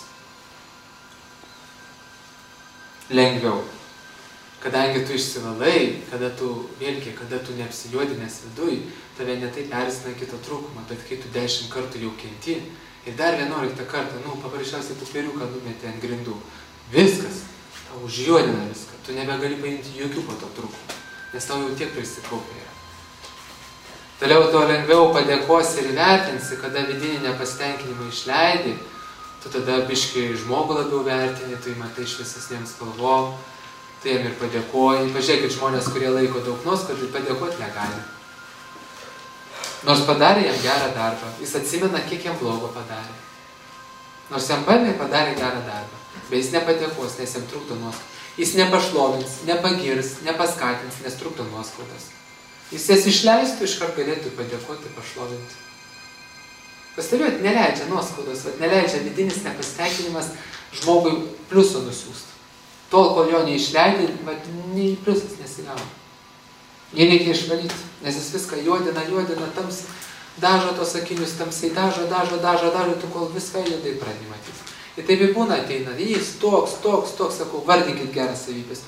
Lengviau. Kadangi tu išsivalai, kada tu vėlgi, kada tu neapsijuodinės viduj, tave ne taip erzina kito trūkumą, bet kai tu dešimt kartų jau kenti ir dar vienuoliktą kartą, nu, paprasčiausiai tu piriuką numetė ant grindų. Viskas. Tau užjuodina viską. Tu nebegali paimti jokių po to trūkumų, nes tau jau tiek prisikaupė yra. Toliau to lengviau padėkosi ir vertinsi, kada vidinį nepasitenkinimą išleidi, tu tada biškai žmogų labiau vertini, tu jį matai šviesesnėm spalvom, tai jam ir padėkoji. Pažiūrėkit žmonės, kurie laiko daug nuoskaudų, padėkoti negali. Nors padarė jam gerą darbą, jis atsimena, kiek jam blogo padarė. Nors jam paėmė padarė gerą darbą, bet jis nepadėkos, nes jam trukdo nuoskaudos. Jis nepašlovins, nepagirs, nepaskatins, nes trukdo nuoskaudos. Jis jas išleistų, iškart galėtų padėkoti, pašlovinti. Pastebėjot, neleidžia nuoskaudos, neleidžia vidinis nepasitenkinimas žmogui pliuso nusiųsti. Tol, kol jo neišleidai, nei pliusas nesigauna. Jį reikia išvalyti, nes jis viską juodina, juodina, tams, dažo tos akinius tamsiai, dažo, dažo, dažo, dažo, tu kol viską juodai pradėjai matyti. Ir taip ir būna ateina, jis toks, toks, toks, sakau, vardinkit geras savybės.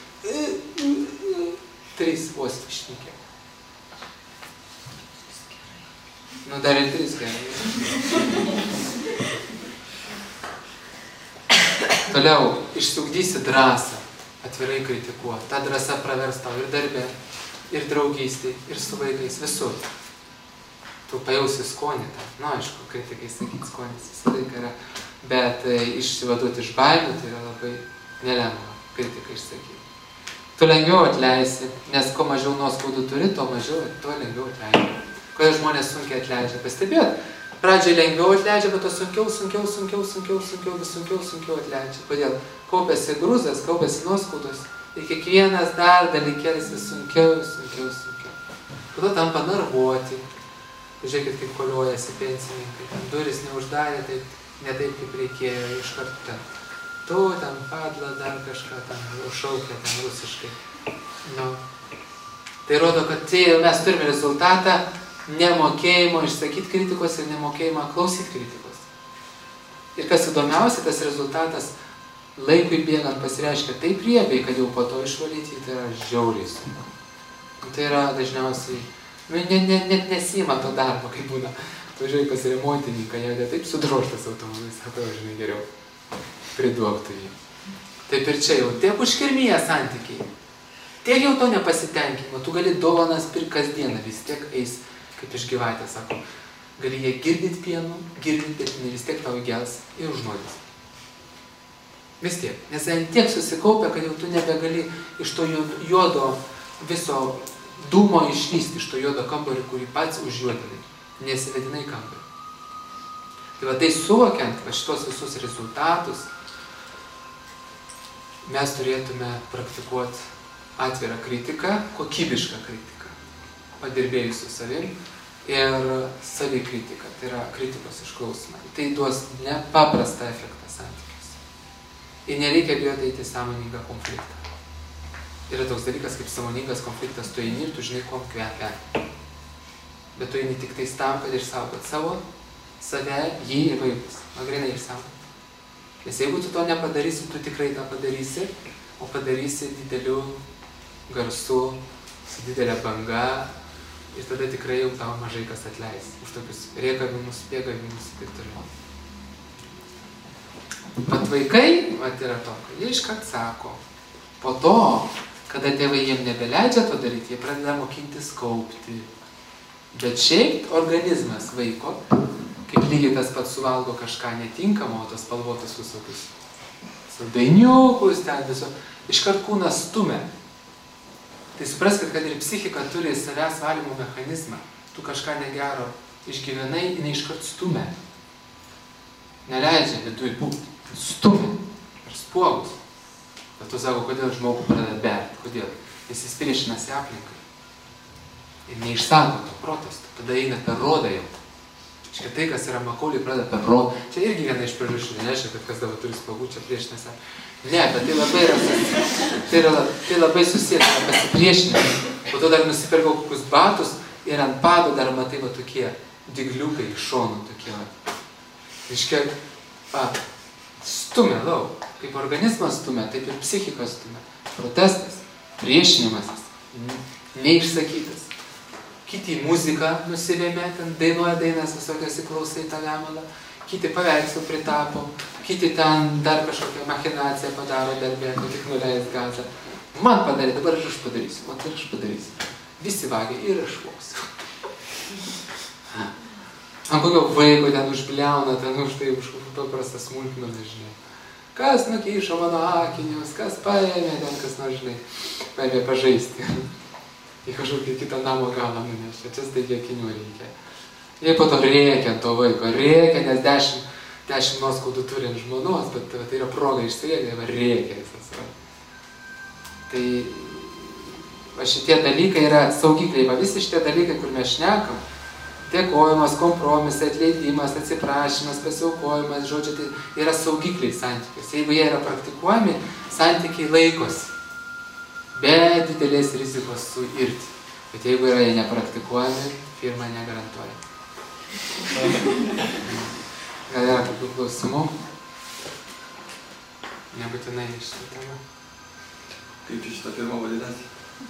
Trys vos išnykė. Nu, dar ir trys gerai. Toliau, išsiugdysi drąsą, atvirai kritikuoti. Ta drąsa pravers tau ir darbe, ir draugystėj, ir su vaikais, visur. Tu pajausi skonį tą. Nu, aišku, kritikai sakyti, skonis visą laiką yra. Bet e, išsivaduoti iš baimių, tai yra labai nelengva kritiką išsakyti. Tu lengviau atleisi, nes kuo mažiau nuoskaudų turi, to mažiau, tuo lengviau atleisi. Kodėl žmonės sunkiai atleidžia? Pastebėjot? Pradžiai lengviau atleidžia, bet to sunkiau, sunkiau, sunkiau, sunkiau, sunkiau, vis sunkiau, sunkiau atleidžia. Kodėl? Kaupiasi grūzas, kaupiasi nuoskaudos. Ir kiekvienas dar dalykėlis vis sunkiau, sunkiau, sunkiau. Po to tampa narvuoti. Žiūrėkit, kaip koliuojasi pensininkai. Duris neuždarė, taip, ne taip, kaip reikėjo, iš karto ten. Tu, ten padla, dar kažką ten užšaukia, ten rusiškai. Nu. Tai rodo, kad tai mes turime rezultatą nemokėjimo išsakyti kritikos ir nemokėjimo klausyti kritikos. Ir kas įdomiausia, tas rezultatas laikui bėgant pasireiškia taip riebiai, kad jau po to išvalyti, tai yra žiauriai sunku. Tai yra dažniausiai, nu, net ne, ne, nesima to darbo, kaip būna. Tu žiūrėjai pas remontininką, jie taip sudroštas automobilis, sako, žinai, geriau priduoktų jį. Taip ir čia jau tiek užkirmyje santykiai. Tiek jau to nepasitenkinimo, tu gali dovanas pirkti kasdieną, vis tiek eis, kaip iš gyvatė, sako, gali jie girdyti pienu, girdyti, bet vis tiek tau įgels ir užnuodys. Vis tiek. Nes jie tiek susikaupia, kad jau tu nebegali iš to juodo viso dūmo išlysti, iš to juodo kambarį, kurį pats užjuodinai. Nesivedinai kambarį. Tai va tai suvokiant va šitos visus rezultatus, mes turėtume praktikuoti atvirą kritiką, kokybišką kritiką, padirbėjus su savim ir savikritiką, tai yra kritikos išklausymą. Tai duos nepaprastą efektą santykiuose. Ir nereikia bijoti eiti sąmoningą konfliktą. Yra toks dalykas kaip sąmoningas konfliktas, tu eini ir tu žinai, kuom kvepia. Bet tu eini tik tais tam, kad išsaugot savo, save, jį ir vaikus. Magrinai išsaugot. Nes jeigu tu to nepadarysi, tu tikrai tą padarysi, o padarysi dideliu garsu, su didelė banga, ir tada tikrai jau tau mažai kas atleis. Už tokius rėkavimus, bėgavimus ir taip toliau. Pat vaikai, vat yra to, jie iškart sako, po to, kada tėvai jiem nebeleidžia to daryti, jie pradeda mokintis kaupti. Bet šiaip organizmas vaiko, kaip lygiai tas pats suvalgo kažką netinkamo, o tos spalvotus visokius saldainiukus, ten viso, iškart kūnas stumia. Tai supraskit, kad ir psichika turi savęs valymo mechanizmą. Tu kažką negero išgyvenai, jinai iškart stumia. Neleidžia viduj būti. Stumia. Ir spuogus. Bet tu sako, kodėl žmogų pradeda berti. Kodėl? Jis jis priešinasi aplinkai. Ir neišsako to protesto. Tada eina per rodą jau. Škia tai, kas yra makauliai, pradeda per rodą. Čia irgi viena iš priežasčių, nereiškia, kad kas dabar turi spagų, čia priešinasi. Ne, bet tai labai yra, tai yra, tai labai susijęs, yra pasipriešinimas. Po to dar nusipirkau kokius batus ir ant padų dar matai va tokie dygliukai iš šonų tokie. Iškia, va, stumia lauk. Kaip organizmas stumia, taip ir psichika stumia. Protestas, priešinimasis, neišsakytas. Kiti muziką nusivėmė, ten dainuoja dainas, visokios įklausai tą vemalą. Kiti paveikslų pritapo, kiti ten dar kažkokią machinaciją padaro darbę, kad tik nuleis gazą. Man padarė, dabar aš padarysiu, o tai aš padarysiu. Visi vagia ir aš vausiu. Ant kokio vaiko ten užbliauna, ten už tai už paprastą smulkmeną, nežinai. Kas nukyšo mano akinius, kas paėmė ten, kas nors, žinai, paėmė pažaisti. Į kažkokį kitą namo galą nunešė, čia staigiai akinių reikia. Jie po to rėkia ant to vaiko, rėkia, nes dešimt, dešimt nuoskaudų turi ant žmonos, bet tai yra proga išsirėkia, va rėkia visas. Tai va šitie dalykai yra saugikliai, va visi šitie dalykai, kur mes šnekam, dėkojimas, kompromisai, atleidimas, atsiprašymas, pasiaukojimas, žodžiu, tai yra saugikliai santykius. Jeigu jie yra praktikuojami, santykiai laikosi. Be didelės rizikos suirti. Bet jeigu yra jie nepraktikuojami, firma negarantuoja. Gal yra tokių klausimų? Nebūtinai iš šitą temą. Kaip šitą firmą vadinasi?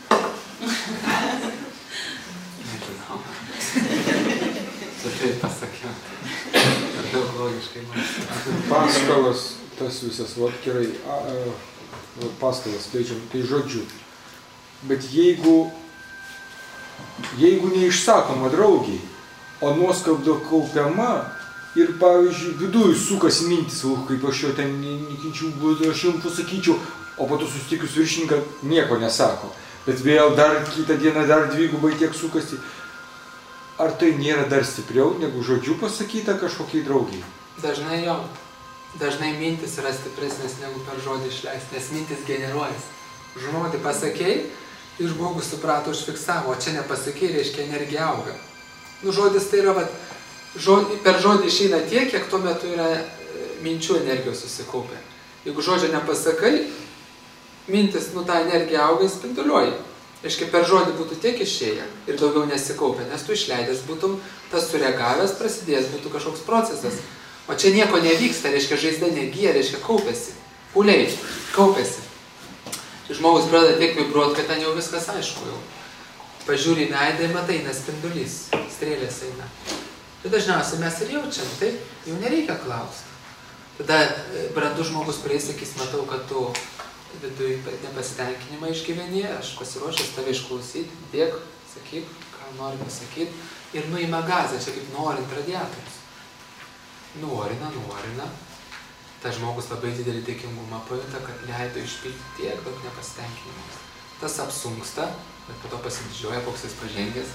Nežinau. Čia taip pasakiau. Ar daug logiškai man. Paskalas, tas visas, vat gerai, a, a, paskalas skleidžiam, tai žodžiu. Bet jeigu, jeigu neišsakoma draugiai, o nuoskauda kaupiama ir, pavyzdžiui, viduj sukasi mintis, o kaip aš jo ten nekinčiau, aš jums pasakyčiau, o po to susitikus viršininką nieko nesako. Bet vėl dar kitą dieną dar dvigubai tiek sukasi. Ar tai nėra dar stipriau, negu žodžiu pasakyta kažkokiai draugiai? Dažnai jo. Dažnai mintis yra stipresnės negu per žodį išleisti, nes mintis generuojas. Žodį pasakei ir žmogus suprato, užfiksavo, o čia nepasakei, reiškia energija auga. Nu, žodis tai yra, vat, žodį, per žodį išeina tiek, kiek tuo metu yra minčių energijos susikaupę. Jeigu žodžio nepasakai, mintis, nu, tą energiją auga, spinduliuoji. Reiškia, per žodį būtų tiek išėję ir daugiau nesikaupę, nes tu išleidęs būtum, tas sureagavęs, prasidėjęs būtų kažkoks procesas. O čia nieko nevyksta, reiškia, žaizda negyja, reiškia, kaupėsi. Pūliai, kaupėsi. Čia žmogus pradeda tiek vibruoti, kad ten jau viskas aišku jau. Pažiūrį į veidą ir matai, nes spindulys, strėlės eina. Tai dažniausiai mes ir jaučiam, taip, jau nereikia klausti. Tada brandus žmogus prieis, sakys, matau, kad tu viduj nepasitenkinimą išgyveni, aš pasiruošęs tave išklausyti, dėk, sakyk, ką nori pasakyti, ir nuima gazą, čia kaip norint radiatorius. Norina, norina. tas žmogus labai didelį dėkingumą pajuto, kad leido išpilti tiek daug nepasitenkinimo. Tas apsunksta, bet po to pasididžiuoja, koks jis pažengęs.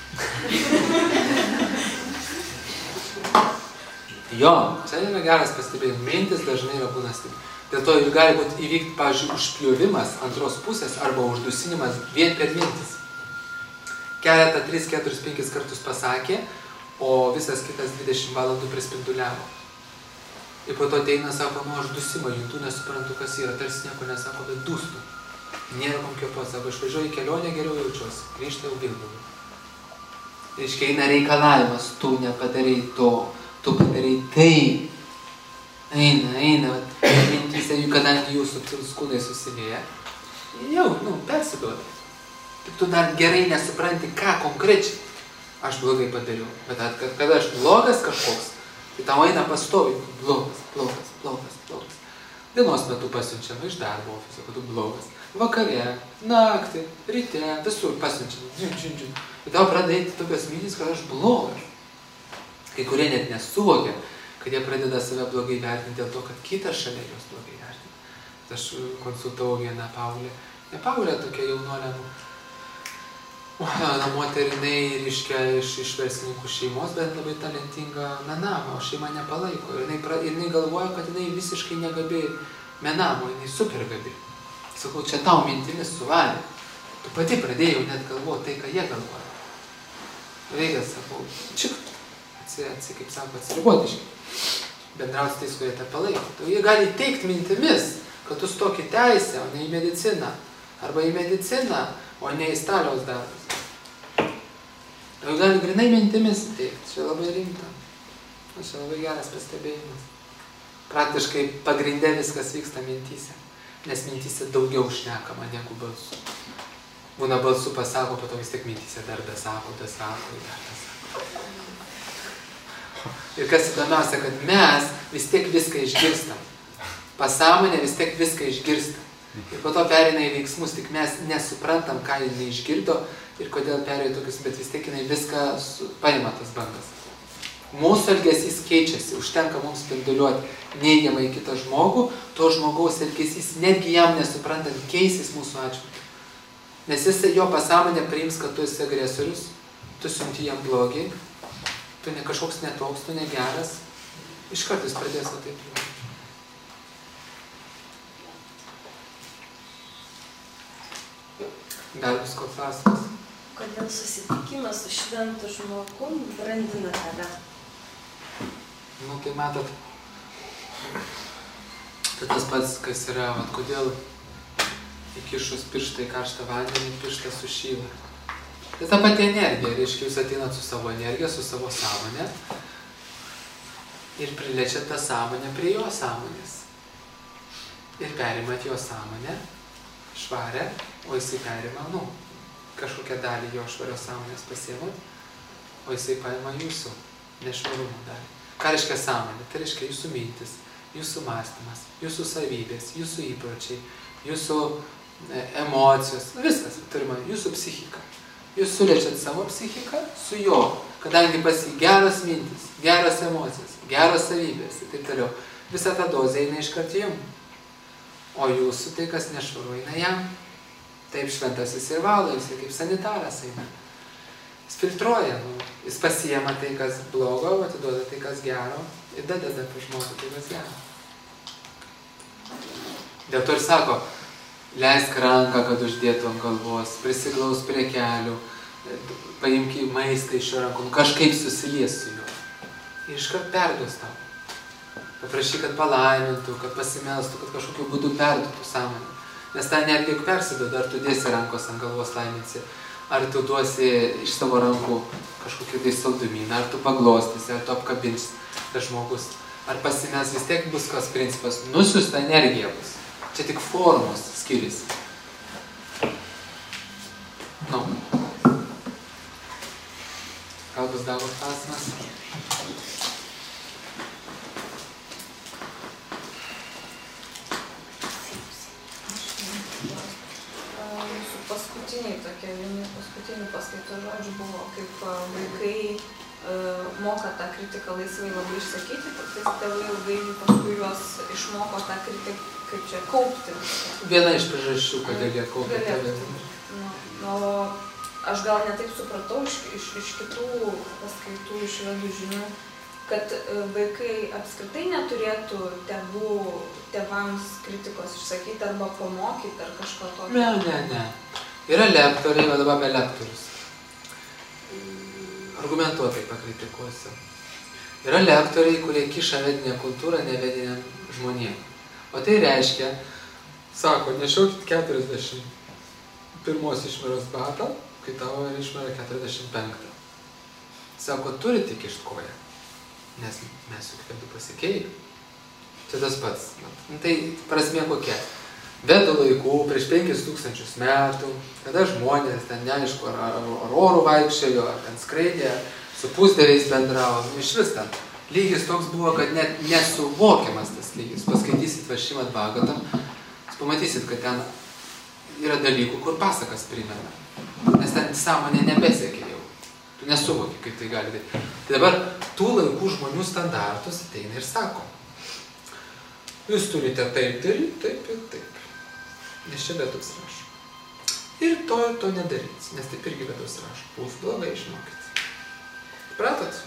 Jo, čia yra geras pastebėjimas. Mintis dažnai yra būna stipri. Dėl to ir gali būti įvykti, pavyzdžiui, užpjovimas antros pusės arba uždusinimas vien per mintis. Keletą, tris, keturis, penkis kartus pasakė, o visas kitas dvidešimt valandų prispinduliavo. Ir po to ateina, sako, nu aš dusimą juntu, nesuprantu, kas yra, tarsi nieko nesako, bet dūstu. Nėra kom kvėpuoti, sako, išvažiuoju į kelionę, geriau jaučiuosi, grįžta jau vildavau. Reiškia, eina reikalavimas, tu nepadarai to, tu padarai tai. Eina, eina, mintyse, kadangi jūsų subtilūs kūnai susilieja, jau, nu, persiduoda. Tik tu dar gerai nesupranti, ką konkrečiai aš blogai padariau. Bet kad, kad aš blogas kažkoks, tai tau eina pastovi, blogas, blogas, blogas, blogas. Dienos metu pasiunčiama iš darbo ofiso, kad tu blogas. Vakare, naktį, ryte, visur pasiunčiama. Džin, džin, džin. Ir tau pradeda eiti tokios mintys, kad aš blogas. Kai kurie net nesuvokia, kad jie pradeda save blogai vertinti dėl to, kad kitas šalia jos blogai vertina. Tai aš konsultavau vieną Paulę. Ne Paulė tokia jaunuolė, na, moterinai, reiškia, iš, iš verslininkų šeimos, bet labai talentinga menama, o šeima nepalaiko. Ir jinai, pra, ir jinai galvoja, kad jinai visiškai negabi menamo, jinai super gabi. Sakau, čia tau mintimis suvalė. Tu pati pradėjau net galvoti tai, ką jie galvoja. Reikia, sakau, čik, atsi, atsi, kaip sako, atsiriboti. Bendrauti tais, kurie te palaiko. Jie gali teikti mintimis, kad tu stoki teisę, o ne į mediciną. Arba į mediciną, o ne į staliaus darbus. Jau gali grinai mintimis teikti, čia labai rimta. Čia labai geras pastebėjimas. Praktiškai pagrinde viskas vyksta mintyse, nes mintyse daugiau šnekama negu balsu. Būna balsu pasako, po to vis tiek mintyse dar besako, besako, dar besako. Ir kas įdomiausia, kad mes vis tiek viską išgirstam. Pasąmonė vis tiek viską išgirsta. Ir po to pereina į veiksmus, tik mes nesuprantam, ką jinai išgirdo ir kodėl perėjo tokius, bet vis tiek jinai viską paima tas bangas. Mūsų elgesys keičiasi, užtenka mums spinduliuoti neigiamai kitą žmogų, to žmogaus elgesys, netgi jam nesuprantant, keisis mūsų atžvilgiu. Nes jis jo pasąmonė priims, kad tu esi agresorius, tu siunti jam blogį, tu ne kažkoks netoks, tu negeras, iškart jis pradės va taip. Dar vis koks klausimas. Kodėl susitikimas su šventu žmogum brandina tave? Nu, tai matot, tai tas pats, kas yra, vat, kodėl įkišus pirštą į karštą vandenį, pirštas sušyla. Tai ta pati energija, reiškia, jūs ateinat su savo energija, su savo sąmonė ir priliečiat tą sąmonę prie jo sąmonės. Ir perimat jo sąmonę, švarę, o jisai perima, nu, kažkokią dalį jo švarios sąmonės pasiemat, o jisai paima jūsų nešvarumo dalį. Ką reiškia sąmonė? Tai reiškia jūsų mintis, jūsų mąstymas, jūsų savybės, jūsų įpročiai, jūsų emocijos, viskas, turima, jūsų psichika. Jūs suliečiat savo psichiką su jo, kadangi pas jį geros mintis, geros emocijos, geros savybės ir taip toliau. Visa ta dozė eina iškart jums. O jūsų tai, kas nešvaru, eina jam. Taip šventasis ir valo, jis kaip sanitaras eina. Jis filtruoja, nu, jis pasiema tai, kas blogo, atiduoda tai, kas gero ir dadeda apie žmogų tai, kas gero. Dėl to ir sako, leisk ranką, kad uždėtų ant galvos, prisiglaus prie kelių, paimk maistą iš jo rankų, nu, kažkaip susilies su juo. Ir iškart perduos tau. Paprašyk, kad palaimintų, kad pasimelstų, kad kažkokiu būdu perduotų sąmonę. Nes ta energija, jeigu persiduoda, ar tu dėsi rankos ant galvos laiminsi, ar tu duosi iš savo rankų kažkokį tai saldumyną, ar tu paglostysi, ar tu apkabinsi tas žmogus, ar pasimels, vis tiek bus kas principas, nusiusta energija bus. Čia tik formos skiriasi. Nu. Gal bus dar klausimas? Paskutiniai tokie, vieni paskutinių paskaitų žodžių buvo, kaip vaikai moka tą kritiką laisvai labai išsakyti, tik tais tėvai ilgainiui paskui juos išmoko tą kritiką, kaip čia, kaupti. Viena iš priežasčių, kodėl jie kaupia tave. Nu, nu, aš gal netaip supratau iš, iš, iš kitų paskaitų, iš vedų žinių, kad vaikai apskritai neturėtų tėvų, tėvams kritikos išsakyti arba pamokyti ar kažko tokio. Ne, ne, ne. Yra lektoriai, vadovame lektorius. Argumentuotai pakritikuosiu. Yra lektoriai, kurie kiša vedinę kultūrą nevediniam žmonėm. O tai reiškia, sako, nešiaukit keturiasdešimt pirmos išmiros batą, kai tavo išmira keturiasdešimt penktą. Sako, turi tik iškoją, nes mes juk vedu pasikėjai. Tai tas pats. Tai prasmė kokia. Vedų laikų, prieš penkis tūkstančius metų, kada žmonės ten neaišku, ar, ar, ar orų vaikščiojo, ar ten skraidė, su pusdėliais bendravo, iš vis ten. Lygis toks buvo, kad net nesuvokiamas tas lygis. Paskaitysit Šrimad Bhagavatam, pamatysit, kad ten yra dalykų, kur pasakas primena. Nes ten sąmonė nebesiekia jau. Tu nesuvoki, kaip tai gali daryti. Tai dabar tų laikų žmonių standartus ateina ir sako. Jūs turite taip daryti, taip ir taip. Nes čia vedus rašo. Ir to ir to nedarys, nes taip irgi vedus rašo. Bus blogai išmokyti. Pratot?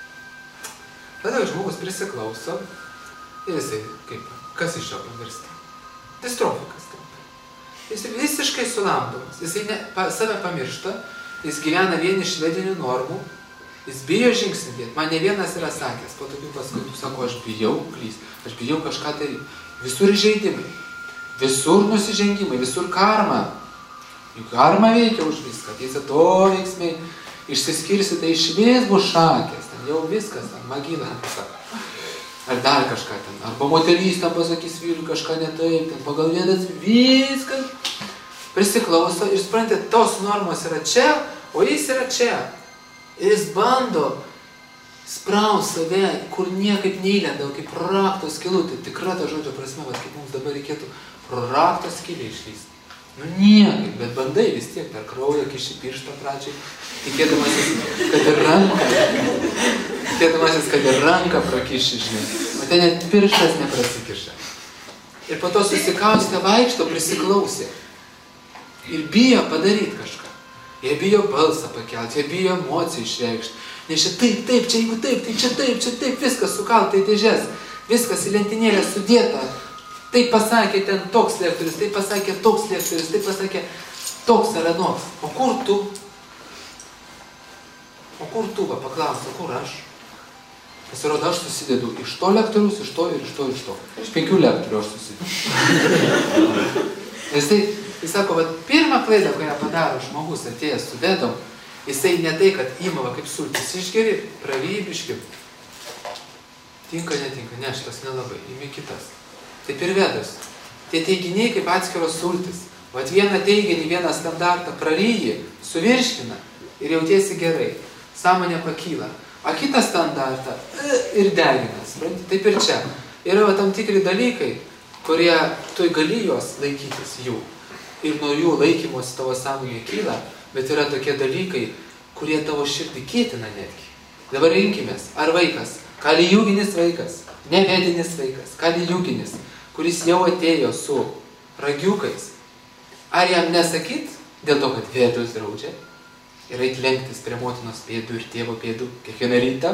Tada žmogus prisiklauso ir jisai, kaip, kas iš jo pavirsta? Distrofikas tampa. Jis visiškai sulamdomas. Jisai ne, pa, save pamiršta, jis gyvena vien iš vedinių normų, jis bijo žingsnį dėti. Man ne vienas yra sakęs, po tokių paskaitų sako, aš bijau klyst, aš bijau kažką daryti. Visur žaidimai, visur nusižengimai, visur karma. Juk karma veikia už viską, tiesa to veiksmai, išsiskirsite iš vis bus šakės, ten jau viskas, ten magila, sako. Ar dar kažką ten, arba moterys ten pasakys vyrui kažką ne taip, ten pagal vėdas viskas. Prisiklauso ir suprantate, tos normos yra čia, o jis yra čia. Ir jis bando spraus save, kur niekaip neįlenda, kaip rakto skylutė. Tikra ta žodžio prasme, bet kaip mums dabar reikėtų pro rakto skylę išlysti. Nu niekaip, bet bandai vis tiek per kraują kiši pirštą pradžiai, tikėdamasis, kad ir ranką, tikėdamasis, kad ir ranką prakiši, žinai. O ten net pirštas neprasikiša. Ir po to susikaustę vaikšto prisiklausė. Ir bijo padaryti kažką. Jie bijo balsą pakelti, jie bijo emocijų išreikšti. Nes čia taip, taip, čia jeigu taip, tai čia taip, čia taip, viskas sukalta į dėžes, viskas į lentynėlę sudėta. Taip pasakė ten toks lektorius, taip pasakė toks lektorius, taip pasakė toks ar anoks. O kur tu? O kur tu, va, paklausiu, kur aš? Pasirodo, aš susidedu iš to lektorius, iš to ir iš to, iš to. Iš penkių lektorių aš susidedu. Jisai, jis sako, va, pirmą klaidą, kurią padaro žmogus atėjęs su vedom, jisai ne tai, kad ima va, kaip sultis išgeri, pravybiški. Tinka, netinka, ne, šitas nelabai, imi kitas. Taip ir vedas. Tie teiginiai kaip atskiros sultis. Vat vieną teiginį, vieną standartą praryji, suvirškina ir jautiesi gerai. Sąmonė pakyla. O kitą standartą ir deginas. Taip ir čia. Yra va, tam tikri dalykai, kurie tu gali juos laikytis jų. Ir nuo jų laikymosi tavo sąmonėje kyla, bet yra tokie dalykai, kurie tavo širdį kėtina netgi. Dabar rinkimės. Ar vaikas? Kalijūginis vaikas. Nevedinis vaikas. Kalijūginis. Kuris jau atėjo su ragiukais. Ar jam nesakyt, dėl to, kad vedus draudžia, ir eit lenktis prie motinos pėdų ir tėvo pėdų kiekvieną rytą,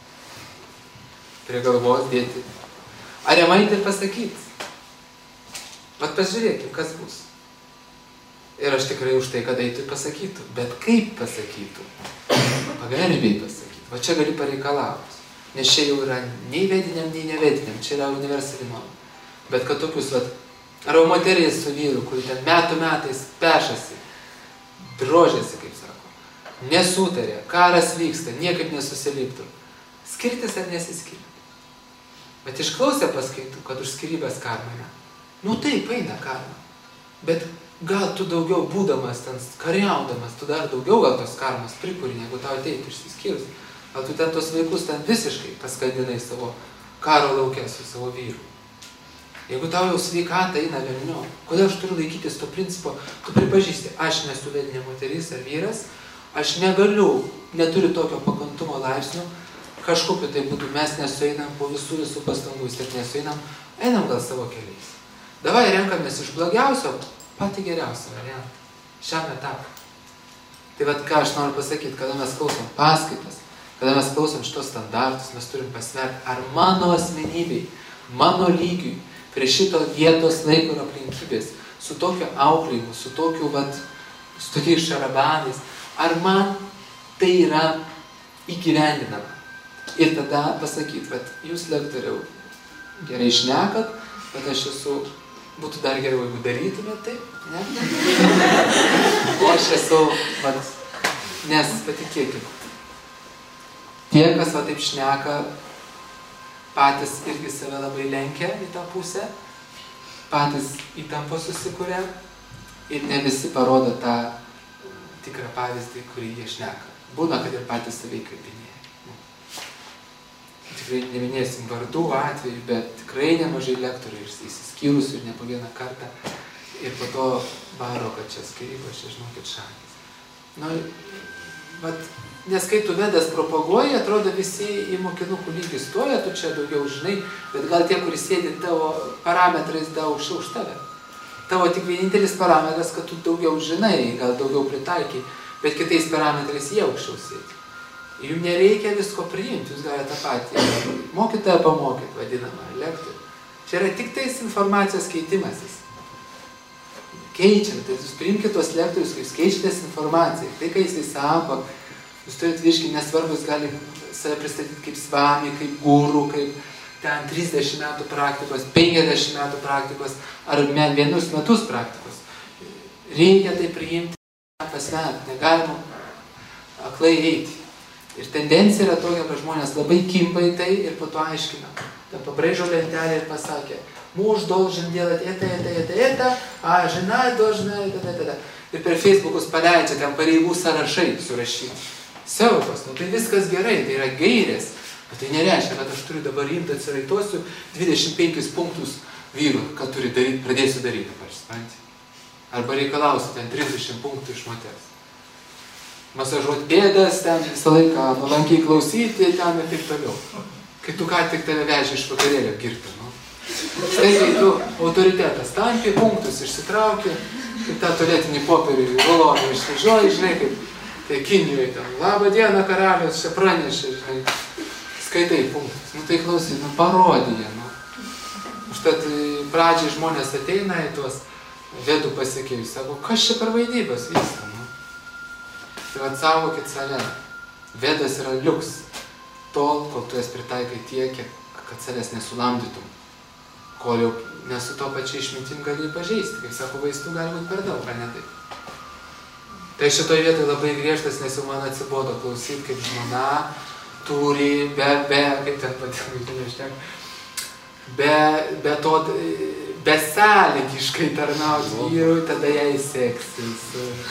prie galvos dėti. Ar jam eit ir pasakyt? Pat pažiūrėkim, kas bus. Ir aš tikrai už tai, kad eitų ir pasakytų. Bet kaip pasakytų? Pagarbiai pasakytų. Va čia gali pareikalauti. Nes čia jau yra nei vediniam, nei nevediniam. Čia yra universali norma. Bet kad tokius, vat, arba moteris su vyru, kuri ten metų metais pešasi, drožiasi, kaip sako, nesutarė, karas vyksta, niekaip nesusiliptų. Skirtis ar nesiskirti? Bet išklausė paskaitų, kad už skirybės karma yra. Nu taip, eina karma. Bet gal tu daugiau būdamas ten, kariaudamas, tu dar daugiau gal tos karmas prikūri, negu tau ateitų išsiskyrus. Gal tu ten tos vaikus ten visiškai paskandinai savo karo lauke su savo vyru. Jeigu tau jau sveikata eina velnio, kodėl aš turiu laikytis to principo, tu pripažįsti, aš nesu vedinė moteris ar vyras, Aš negaliu, neturiu tokio pakantumo laipsnių, kažkokiu tai būtų mes nesueinam po visų visų pastangų, vis tiek nesueinam, einam gal savo keliais. Davai renkamės iš blogiausio, patį geriausią variantą, šiam etapui. Tai vat ką aš noriu pasakyti, kada mes klausom paskaitas, kada mes klausom šitos standartus, mes turim pasverti, ar mano asmenybei, mano lygiui, prie šito vietos, laiko ir aplinkybės, su tokiu auklėjimu, su tokiu, vat, su tokiais šarabanais, ar man tai yra įgyvendinama. Ir tada pasakyti, vat, jūs lektoriau gerai šnekat, bet aš esu, būtų dar geriau, jeigu darytumėt taip, ne? O aš esu, vat, nes patikėkit, tie, kas va taip šneka, patys irgi save labai lenkia į tą pusę, patys įtampo susikuria ir ne visi parodo tą tikrą pavyzdį, kurį jie šneka. Būna, kad ir patys save įkvėpinėja. Tikrai neminėsim vardų atveju, bet tikrai nemažai lektorių įsiskyrusių ir ne po vieną kartą. Ir po to varo, kad čia skyrybos, čia žinokit šalis. Nu, vat, nes kai tu Vedas propaguoji, atrodo visi į mokinukų lygį stoja, tu čia daugiau žinai, bet gal tie, kuris sėdi tavo parametrais, da aukščiau už tave. Tavo tik vienintelis parametras, kad tu daugiau žinai, gal daugiau pritaikai, bet kitais parametrais jie aukščiau sėdi. Jums nereikia visko priimti, jūs galite tą patį. Mokytoją pamokyti, vadinamą, lektorių. Čia yra tik tais informacijos keitimasis. Keičiam, tai jūs priimkite tos lektorius, kai jūs keičiatės informaciją. Tai, kai jisai sako, jūs turite virškinti, nesvarbu, jūs gali save pristatyti kaip svami, kaip guru, kaip ten trisdešimt metų praktikos, penkiasdešimt metų praktikos, ar vienus metus praktikos. Reikia tai priimti, pasverti, negalima aklai eiti. Ir tendencija yra tokia, kad žmonės labai kimba į tai ir po to aiškina. Ta pabraižo lentelė ir pasakė, muž должен делать это, это, это, это, а жена должна это, это, это. Ir per Facebookus paleidžia ten pareigų sąrašai surašyti. Siaupas, nu tai viskas gerai, tai yra gairės. Bet tai nereiškia, kad aš turiu dabar imti atsiraitosiu dvidešimt penkis punktus vyrų, kad turi daryti, pradėsiu daryti dabar, supranti. Arba reikalausiu ten trisdešimt punktų iš moters. Masažuoti pėdas, ten visą laiką nuolankiai klausyti, ten ir taip toliau. Kai tu ką tik tave vežia iš vakarėlio girtą, nu. Staigiai tu autoritetas tampi, punktus išsitrauki, kaip tą tualetinį popierių ruloną išvežioji, žinai, kaip tai Kinijoje ten. Labą dieną, karalius, čia pranešė, žinai. Skaitai punktus. Nu tai klausai, nu parodija, nu. Užtat pradžiai žmonės ateina į tuos vedų pasiekėjus, sako, kas čia per vaidybas vyksta, nu. Tai atsaugokit save. Vedas yra liuks. Tol, kol tu jas pritaikai tiek, kad savęs nesulamdytum. Kol jau nesu to pačiai išmintim gali pažeisti. Kaip sako, vaistų gali būti per daug, ar ne taip. Tai šitoj vietoj labai griežtas, nes jau man atsibodo klausyti, kaip žmona turi, be, be, kaip ten patinku, nežinau, be, be to, besąlygiškai tarnauti vyrui, tada jai seksis.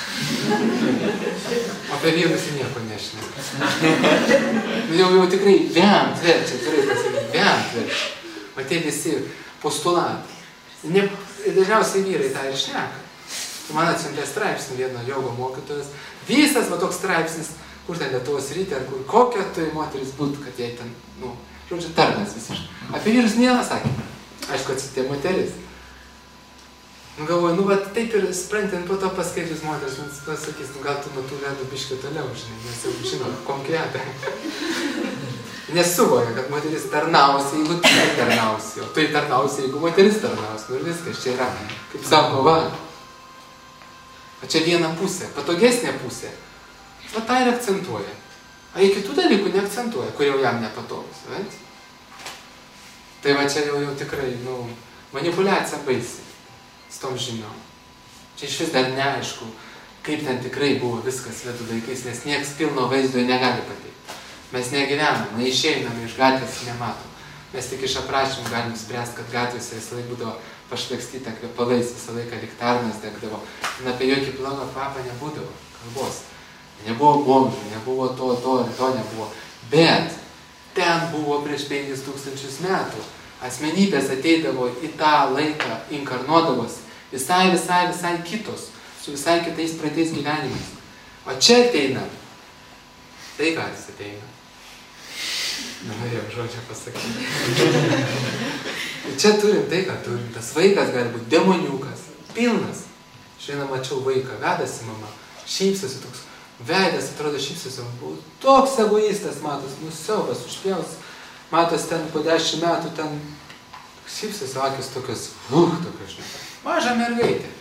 Apie vyrus nieko nešneka. Jau, jau tikrai vemt verčia, tikrai pasakyti, vemt verčia. O tie visi postulatai. Ne, dažniausiai vyrai tą ir šneka. Man atsiuntė straipsnį vieno jogo mokytojas. Visas va toks straipsnis, kur ten Lietuvos rytė, ar kur kokia turi moteris būt, kad jai ten, nu, žodžiu, tarnas visiškai. Apie vyrus nėra sakė. Aišku, atsitė moteris. Nu galvoju, nu, bet taip ir sprantant po to paskaičius moteris, man pasakys, nu, gal tu nuo tų vedų biškį toliau, žinai, nes jau žinau, konkretą. Nesuvoja, kad moteris tarnausi, jeigu tu tarnausi, o tu tarnausi, jeigu moteris tarnausi. Nu ir viskas, čia yra, kaip sako, va. O čia viena pusė, patogesnė pusė. Va tą ir akcentuoja. A į kitų dalykų neakcentuoja, kur jau jam nepatogus, bet? Tai va čia jau, jau tikrai, nu, manipuliacija baisi su tom žiniom. Čia iš vis dar neaišku, kaip ten tikrai buvo viskas vedų laikais, nes nieks pilno vaizdo negali pateikti. Mes negyvenam, neišeinam iš gatvės, nematom. Mes tik iš aprašymų galim spręsti, kad gatvėse visą laiką būdavo pašlakstyta kvepalais, visą laiką liktarnas degdavo. Ir apie jokį plano kvapą nebūdavo kalbos. Nebuvo bomžų, nebuvo to, to ir to nebuvo. Bet ten buvo prieš penkis tūkstančius metų. Asmenybės ateidavo į tą laiką, inkarnuodavosi, visai, visai, visai kitos, su visai kitais praeitais gyvenimais. O čia ateina. Tai ką jis ateina? Norėjau žodžią pasakyti. Čia turim tai, ką turim. Tas vaikas gali būti demoniukas, pilnas. Šiandien mačiau vaiką, vedasi mama, šypsosi toks, veidas atrodo šypsosi, toks egoistas, matos, nusiaubas, užpjaus, matos ten po dešimt metų ten šypsosi, akis tokios, uh, tokios, žinai, maža mergaitė.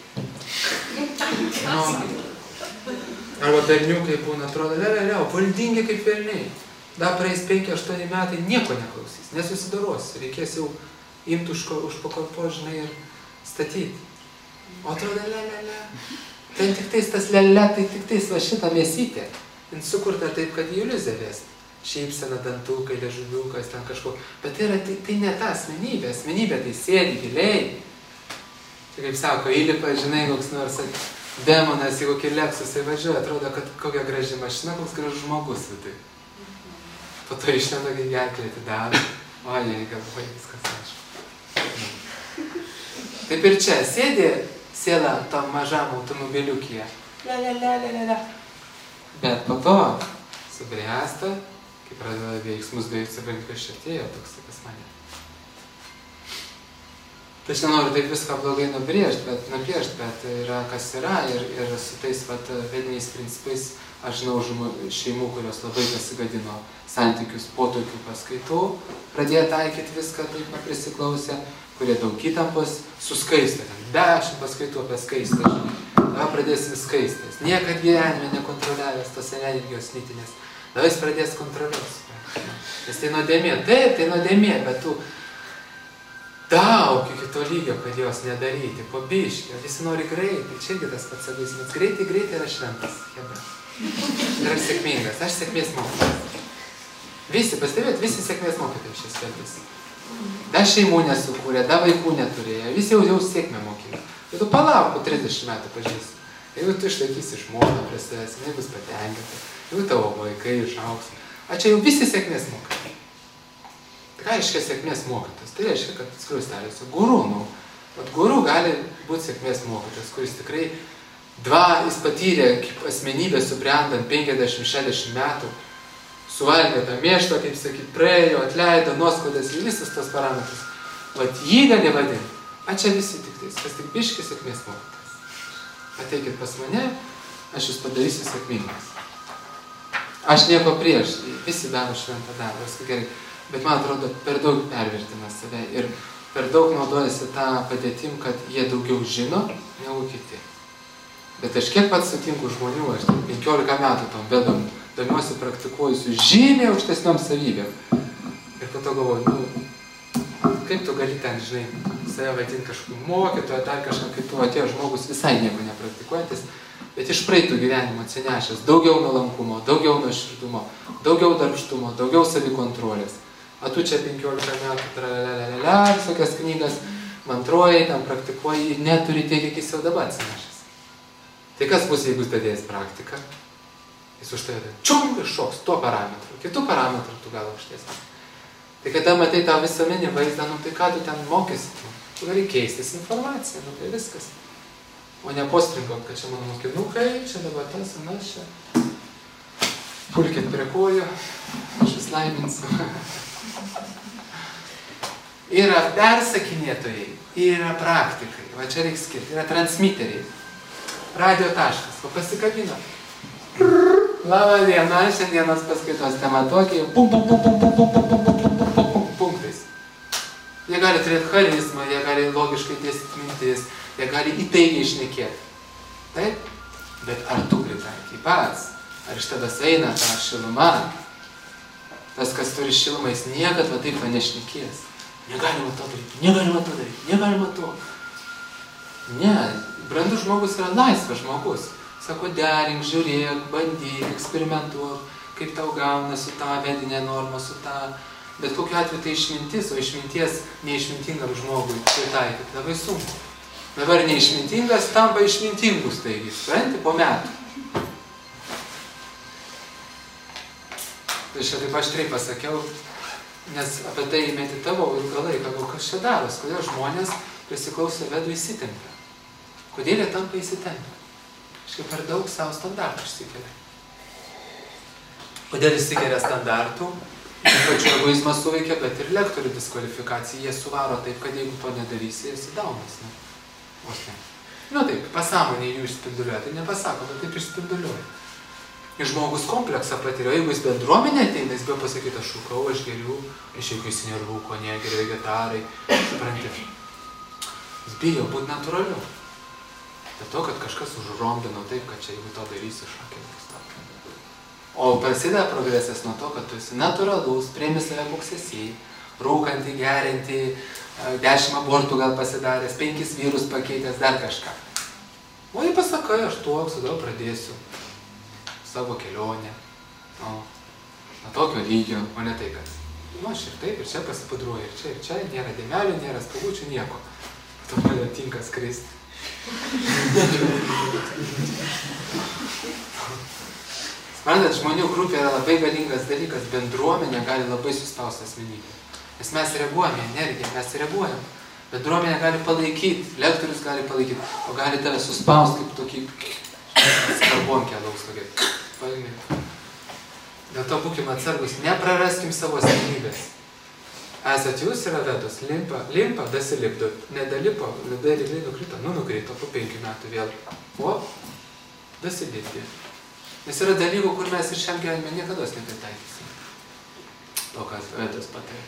Nu, arba berniukai būna, atrodo, le, le, le, valdingi kaip velniai. Dar praeis penki aštuoni metai, nieko neklausys, nesusidaros, reikės jau imti už, už pakarpo, žinai, ir statyti. O atrodo, le, le, le. Ten tik tais tas le, le, tai tik tais va šitą mėsytė. Jis sukurta taip, kad į iliuziją vest. Šypsena, dantukai, liežuviukas, ten kažko. Bet tai, yra, tai, tai ne ta asmenybė. Asmenybė tai sėdi giliai. Tai kaip sako, įlipa, žinai, koks nors demonas, į kokį Lexusą važiuoja, atrodo, kad kokia graži mašina, koks gražus žmogus. Tai. Po to išlenda gerklę atidaro. O, jei, galvoja, viskas aišku. Taip ir čia, sėdi sėla tam mažam automobiliukyje. Le, le, le, le, le, le. Bet po to subręsta, kai pradeda veiksmus daryti savininkas širtėjo, toks pas mane. Tai aš nenoriu taip viską blogai nubrėžti, bet, nupiešti, bet yra kas yra ir, ir su tais vat, vediniais principais aš žinau šeimų, kurios labai pasigadino santykius po tokių paskaitų, pradėjo taikyti viską taip prisiklausę, kurie daug įtampos su skaista. Dešimt paskaitų apie skaistą. Dabar pradėsim skaistas. Niekad gyvenime nekontroliavęs tos energijos lytinės. Dabar jis pradės kontroliuos. Nes tai nuodėmė. Taip, tai nuodėmė, bet tu daug iki to lygio, kad jos nedaryti, po biškį. Visi nori greitai. Čia irgi tas pats egoizmas. Greitai, greitai yra šventas. Hebra. Ir aš sėkmingas. Aš sėkmės mokytas. Visi, pastebėt, visi sėkmės mokytai šis sėkmės. Da šeimų nesukūrė, da vaikų neturėjo, visi jau, jau sėkmę mokino. Bet tu palauk po trisdešimt metų pažįsti. Jeigu tu išlaikysi žmoną prie savęs, jinai bus patenkinta, jeigu tavo vaikai išaugs. A čia jau visi sėkmės mokytai. Tai ką reiškia sėkmės mokytas? Tai reiškia, kad skliustelės su guru. Nu, vat guru gali būti sėkmės mokytas, kuris tikrai dva, jis patyrė kaip asmenybė subrendant penkiasdešimt šešiasdešimt metų, suvalgė tą mėštą, kaip sakyt, praėjo, atleido, nuoskaudas ir visus tos parametrus. Vat jį gali vadinti. A čia visi tik tais, kas tik biškis sėkmės mokytas. Ateikit pas mane, aš jūs padarysiu sėkmingas. Aš nieko prieš, visi daro šventą darbą, viską gerai. Bet man atrodo, per daug pervertina save ir per daug naudojasi tą padėtim, kad jie daugiau žino negu kiti. Bet aš kiek pats sutinku žmonių, aš penkiolika metų tom vedom, domiuosi praktikuojusiu žymiai aukštesniom savybėm. Ir po to galvoju, nu, kaip tu gali ten, žinai, save vadinti kažkokį mokytoją, dar kažką, kaip tu atėjo žmogus visai nieko nepraktikuojantis, bet iš praeitų gyvenimo atsinešęs daugiau nuolankumo, daugiau nuoširdumo, daugiau darbštumo, daugiau savikontrolės. O tu čia penkiolika metų, tralelelelele, visokias knygas, mantruoji, ten praktikuoji, neturi tiek, kiek jis jau dabar atsinešęs. Tai kas bus, jeigu stadėjęs praktiką? Jis už tai čium ir šoks tuo parametru, kitų parametrų tu gal aukštesnį. Tai kada matai tą visuomenį vaizdą, nu tai ką tu ten mokysi? Tu gali keistis informaciją, nu tai viskas. O ne postringot, kad čia mano mokinukai, čia dabar tas, anas čia. Pulkit prie kojų, aš vis laiminsiu. Yra persakinėtojai, yra praktikai, va čia reikia skirti, yra transmiteriai. Radio taškas, o pasikabino. Labą dieną, šiandienos paskaitos tema tokia, pum, pum, pum, pum, pum, pum, pum, pum, pum, pum, pum, pum, punktais. Jie gali turėti charizmą, jie gali logiškai dėstyti mintis, jie gali įtaigiai šnekėti. Taip? Bet ar tu pritaikai pats? Ar iš tavęs eina ta šiluma? Tas, kas turi šilumą, jis niekad va taip nešnekės. Negalima to daryti, negalima to daryti, negalima to. Ne, brandus žmogus yra laisvas žmogus. Sako, derink, žiūrėk, bandyk, eksperimentuok, kaip tau gauna su ta vedinė norma, su ta. Bet kokiu atveju tai išmintis, o išminties neišmintingam žmogui pritaikyti labai sunku. Dabar neišmintingas tampa išmintingus, taigi, supranti, po metų. Tai čia taip aštriai pasakiau, nes apie tai meditavau ilgą laiką, gal kas čia daros, kodėl žmonės prisiklausę vedų įsitempia. Kodėl jie tampa įsitempia? kažkaip per daug savo standartų išsikelia. Kodėl išsikelia standartų? Pačiu egoizmas suveikia, bet ir lektorių diskvalifikacija. Jie suvaro taip, kad jeigu to nedarysi, esi daunas. Ne? Vos ne. Nu taip, pasąmonė jų išspinduliuoja. Tai nepasako, bet taip išspinduliuoja. Ir žmogus kompleksą patiria. Jeigu jis bendruomenė ateina, jis buvo pasakyti, aš šūkau, aš geriu, aš jokių jis nerūko, negeriu vegetarai. Supranti. Jis bijo būti natūraliu. Dėl to, kad kažkas užrombino taip, kad čia jeigu to darysi, šakė. O prasideda progresas nuo to, kad tu esi natūralus, priimi save koks esi, rūkantį, gerinti, dešimt abortų gal pasidaręs, penkis vyrus pakeitęs, dar kažką. O jei pasakai, aš tuoksiu, gal pradėsiu savo kelionę, o, nuo tokio lygio, o ne tai, kad, nu, aš ir taip, ir čia pasipudruoju, ir čia, ir čia, nėra dėmelių, nėra spagučių, nieko. Tu man tinka skristi. Suprantat, žmonių grupė yra labai galingas dalykas, bendruomenė gali labai suspausti asmenybę. Nes mes reaguojame energiją, mes reaguojam. Bendruomenė gali palaikyti, lektorius gali palaikyti, o gali tave suspausti kaip tokį skarbonkę laus tokia. Paimėm. Dėl to būkim atsargus, nepraraskim savo asmenybės. Esat jūs yra vedos, limpa, limpa, dasilipdo, nedalipo, labai realiai nukrito, nu nukrito po penkių metų vėl. O, dasilipdė. Nes yra dalykų, kur mes ir šiam gyvenime niekados nepritaikysim. To, kas vedas patarė.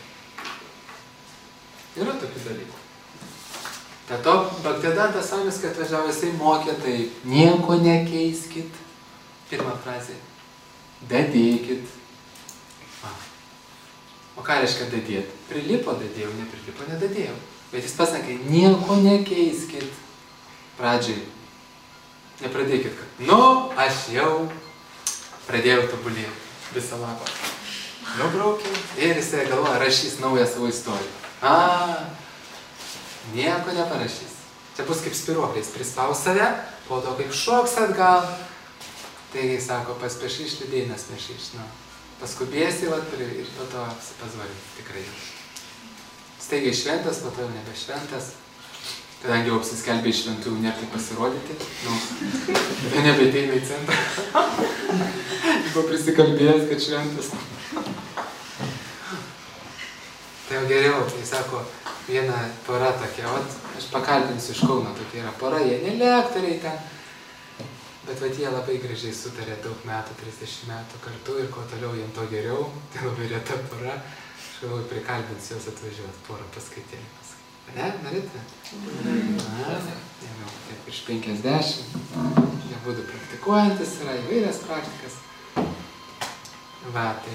Yra tokių dalykų. Dėl to Bhaktivedantas Svamis, kai atvažiavo, jisai mokė, tai nieko nekeiskit. Pirma frazė. Dadėkit. A. O ką reiškia dadėt? Prilipo dadėjau, neprilipo nedadėjau. Bet jis pasakė, nieko nekeiskit. Pradžiai. Nepradėkit, kad, nu, aš jau pradėjau tobulėti visą lapą. Nubraukiau ir jisai galvoja, rašys naują savo istoriją. A, nieko neparašys. Čia bus kaip spiruokliais, prispaus save, po to kaip šoks atgal. Taigi, sako, paspešyš, lidėjinas mešyš. Nu, paskubėsi vat, ir po to apsipazvari. Tikrai. Staigiai šventas, po to jau nebe šventas. Kadangi jau apsiskelbė iš šventųjų, nėra kaip pasirodyti, nu, tai nebeteina į centrą. Buvo prisikalbėjęs, kad šventas. Tai jau geriau, tai sako, viena pora tokia, vat, aš pakalbinsiu iš Kauno, tokia yra pora, jie ne lektoriai ten, bet vat jie labai gražiai sutarė daug metų, trisdešimt metų kartu ir kuo toliau jiems to geriau, tai labai reta pora, aš galvoju, prikalbinsiu jos atvažiuoti, porą paskaitėlį. Ne, norite? Na, jau taip iš penkiasdešimt. Jie būtų praktikuojantis, yra įvairias praktikas. Va, tai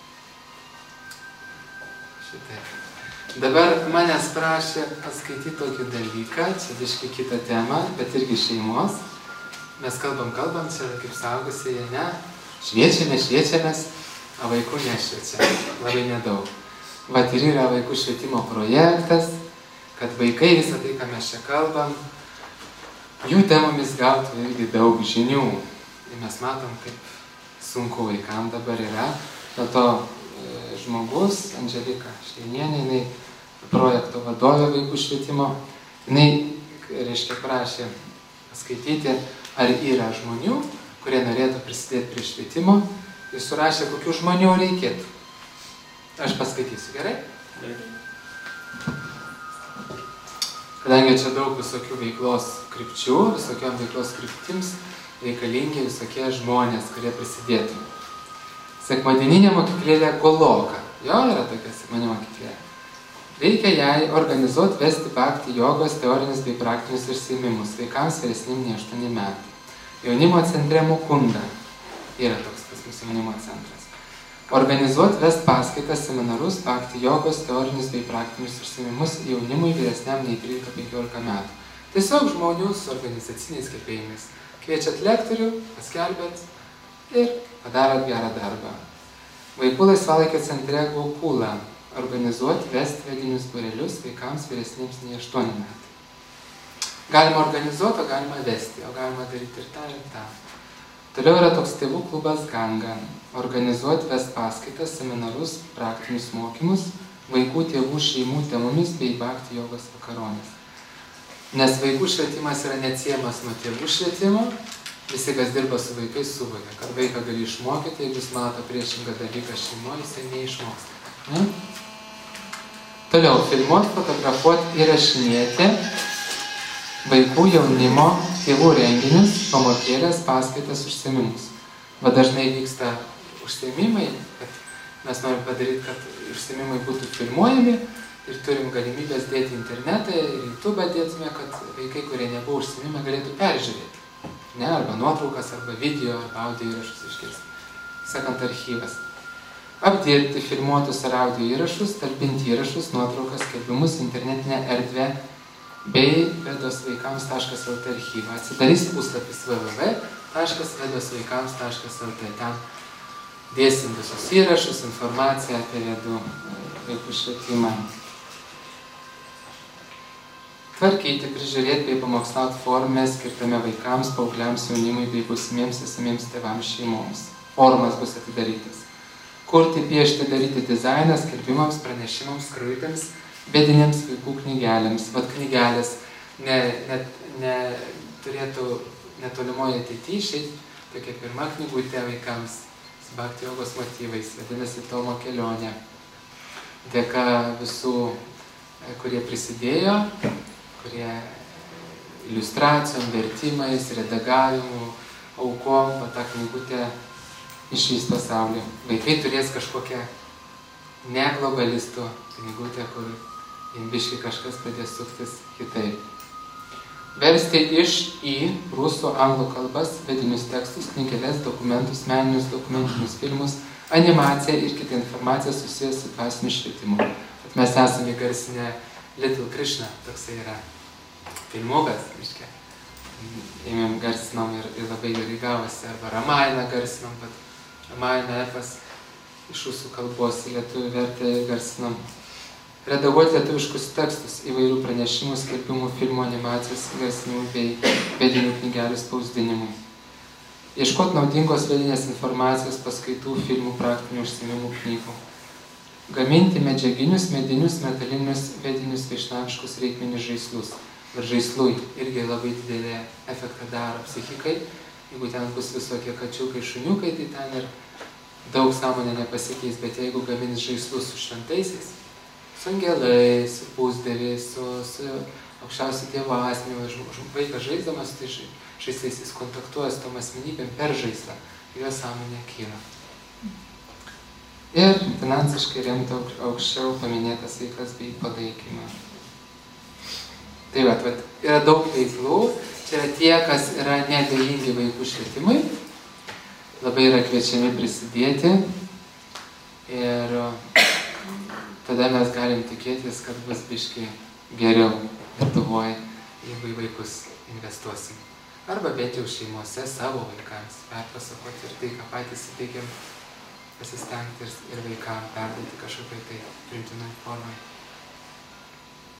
šitaip. Dabar manęs prašė paskaityti tokį dalyką, čia biškai kitą temą, bet irgi šeimos. Mes kalbam, kalbam, čia kaip suaugusieji, ne? Šviečiame, šviečiamės, o vaikų nešviečia. Labai nedaug. Va, ir yra vaikų švietimo projektas, kad vaikai visą tai, ką mes čia kalbam, jų temomis gautų irgi daug žinių. Ir mes matom, kaip sunku vaikam dabar yra. Dėl to e, žmogus, Andželika Šeinienė, jinai projekto vadovė vaikų švietimo, jinai, reiškia, prašė skaityti, ar yra žmonių, kurie norėtų prisidėti prie švietimo, ir surašė, kokių žmonių reikėtų. Aš paskaitysiu, gerai? Gerai. Kadangi čia daug visokių veiklos krypčių, visokiom veiklos kryptims reikalingi visokie žmonės, kurie prisidėtų. Sekmadieninė mokyklėlė Goloka. Jo, yra tokia sekmadieninė mokyklėlė. Reikia jai organizuoti, vesti bhakti jogos teorinius bei praktinius užsiėmimus vaikams vyresniam nei aštuoni metai. Jaunimo centre Mukunda. Yra toks pas mus jaunimo centras. Organizuoti, vest paskaitas, seminarus, bhakti jogos, teorinius bei praktinius užsiėmimus jaunimui vyresniam nei trylika penkiolika metų. Tiesiog žmonių su organizaciniais gebėjimais. Kviečiat lektorių, paskelbėt ir padarot gerą darbą. Vaikų laisvalaikio centre Gokula. Organizuoti, vest vedinius būrelius vaikams vyresniems nei aštuoni metai. Galima organizuoti, o galima vesti, o galima daryti ir tą, ir tą. Toliau yra toks tėvų klubas Ganga. Organizuoti, vest paskaitas, seminarus, praktinius mokymus, vaikų tėvų šeimų temomis bei bhakti jogos vakaronės. Nes vaikų švietimas yra neatsiejamas nuo tėvų švietimo visi, kas dirba su vaikais, suvokia, kad vaiką gali išmokyti, jeigu jis mato priešingą dalyką šeimoje, jisai neišmoksta. Ne? Toliau, filmuoti, fotografuoti, įrašinėti vaikų, jaunimo, tėvų renginius, pamokėlės, paskaitas, užsiėmimus. Va dažnai vyksta užsiėmimai, kad mes norim padaryti, kad užsiėmimai būtų filmuojami ir turim galimybės dėti internetą ir YouTube dėtume, kad vaikai, kurie nebuvo užsiėmimai, galėtų peržiūrėti. Ne, arba nuotraukas, arba video, arba audio įrašus išgirsti. Sakant, archyvas. Apdirbti filmuotus ar audio įrašus, talpinti įrašus, nuotraukas, skelbimus, internetinę erdvę bei vedosvaikams taškas lt archyvą. Atsidarys puslapis w w w taškas vedosvaikams taškas lt. Ten dėsim visus įrašus, informaciją apie vedų vaikų švietimą. Tvarkyti, prižiūrėti bei pamokslauti forume skirtame vaikams, paaugliams, jaunimui bei būsimiems esamiems tėvams šeimoms. Forumas bus atidarytas. Kurti, piešti, daryti dizainą skelbimams, pranešimams, skraitėms, vedinėms vaikų knygelėms. Vat knygelės ne, ne, ne, turėtų netolimoje ateityje išeiti tokia pirma knygutė vaikams su bhakti jogos motyvais, vadinasi Tomo kelionė. Dėka visų, kurie prisidėjo, kurie iliustracijom, vertimais, redagavimu, aukom, va tą knygutę išvys pasaulį. Vaikai turės kažkokią ne globalistų knygutę, kur imbiškai kažkas pradės suktis kitaip. Versti iš į rusų, anglų kalbas, vedinius tekstus, knygeles, dokumentus, meninius, dokumentinius filmus, animaciją ir kitą informaciją susijęs su dvasiniu švietimu. Bet mes esame įgarsinę Little Krishna, toksai yra filmukas, reiškia. Ėmėm garsinom ir, ir labai gerai gavosi, arba Ramainą garsinom, bet Ramaina epas iš rusų kalbos į lietuvių vertę garsinom. Redaguoti lietuviškus tekstus įvairių pranešimų, skelbimų, filmų, animacijos, garsinimų bei vedinių knygelių spausdinimui. Ieškoti naudingos vedinės informacijos, paskaitų, filmų, praktinių užsiėmimų knygų. Gaminti medžiaginius, medinius, metalinius vedinius, vaišnamiškus reikmenius žaislus. Ir žaislui irgi labai didelį efektą daro psichikai. Jeigu ten bus visokie kačiukai, šuniukai, tai ten ir daug sąmonė nepasikeis. Bet jeigu gamins žaislus su šventaisiais, su angelais, su pusdieviais, su, su aukščiausiu Dievo asmeniu, vaikas žaisdamas, tai žaislais jis kontaktuoja su tom asmenybėm per žaislą. Jo sąmonė kyla. Ir finansiškai remti aukščiau paminėtas veikas bei palaikymą. Tai va, va, yra daug veiklų, čia yra tie, kas yra nedėlingi vaikų švietimui, labai yra kviečiami prisidėti ir tada mes galim tikėtis, kad bus biški geriau Lietuvoje, jeigu į vaikus investuosim. Arba bent jau šeimose savo vaikams perpasakoti ir tai, ką patys įteikiam, pasistengti ir vaikam perduoti kažkokiai tai priimtinai formai.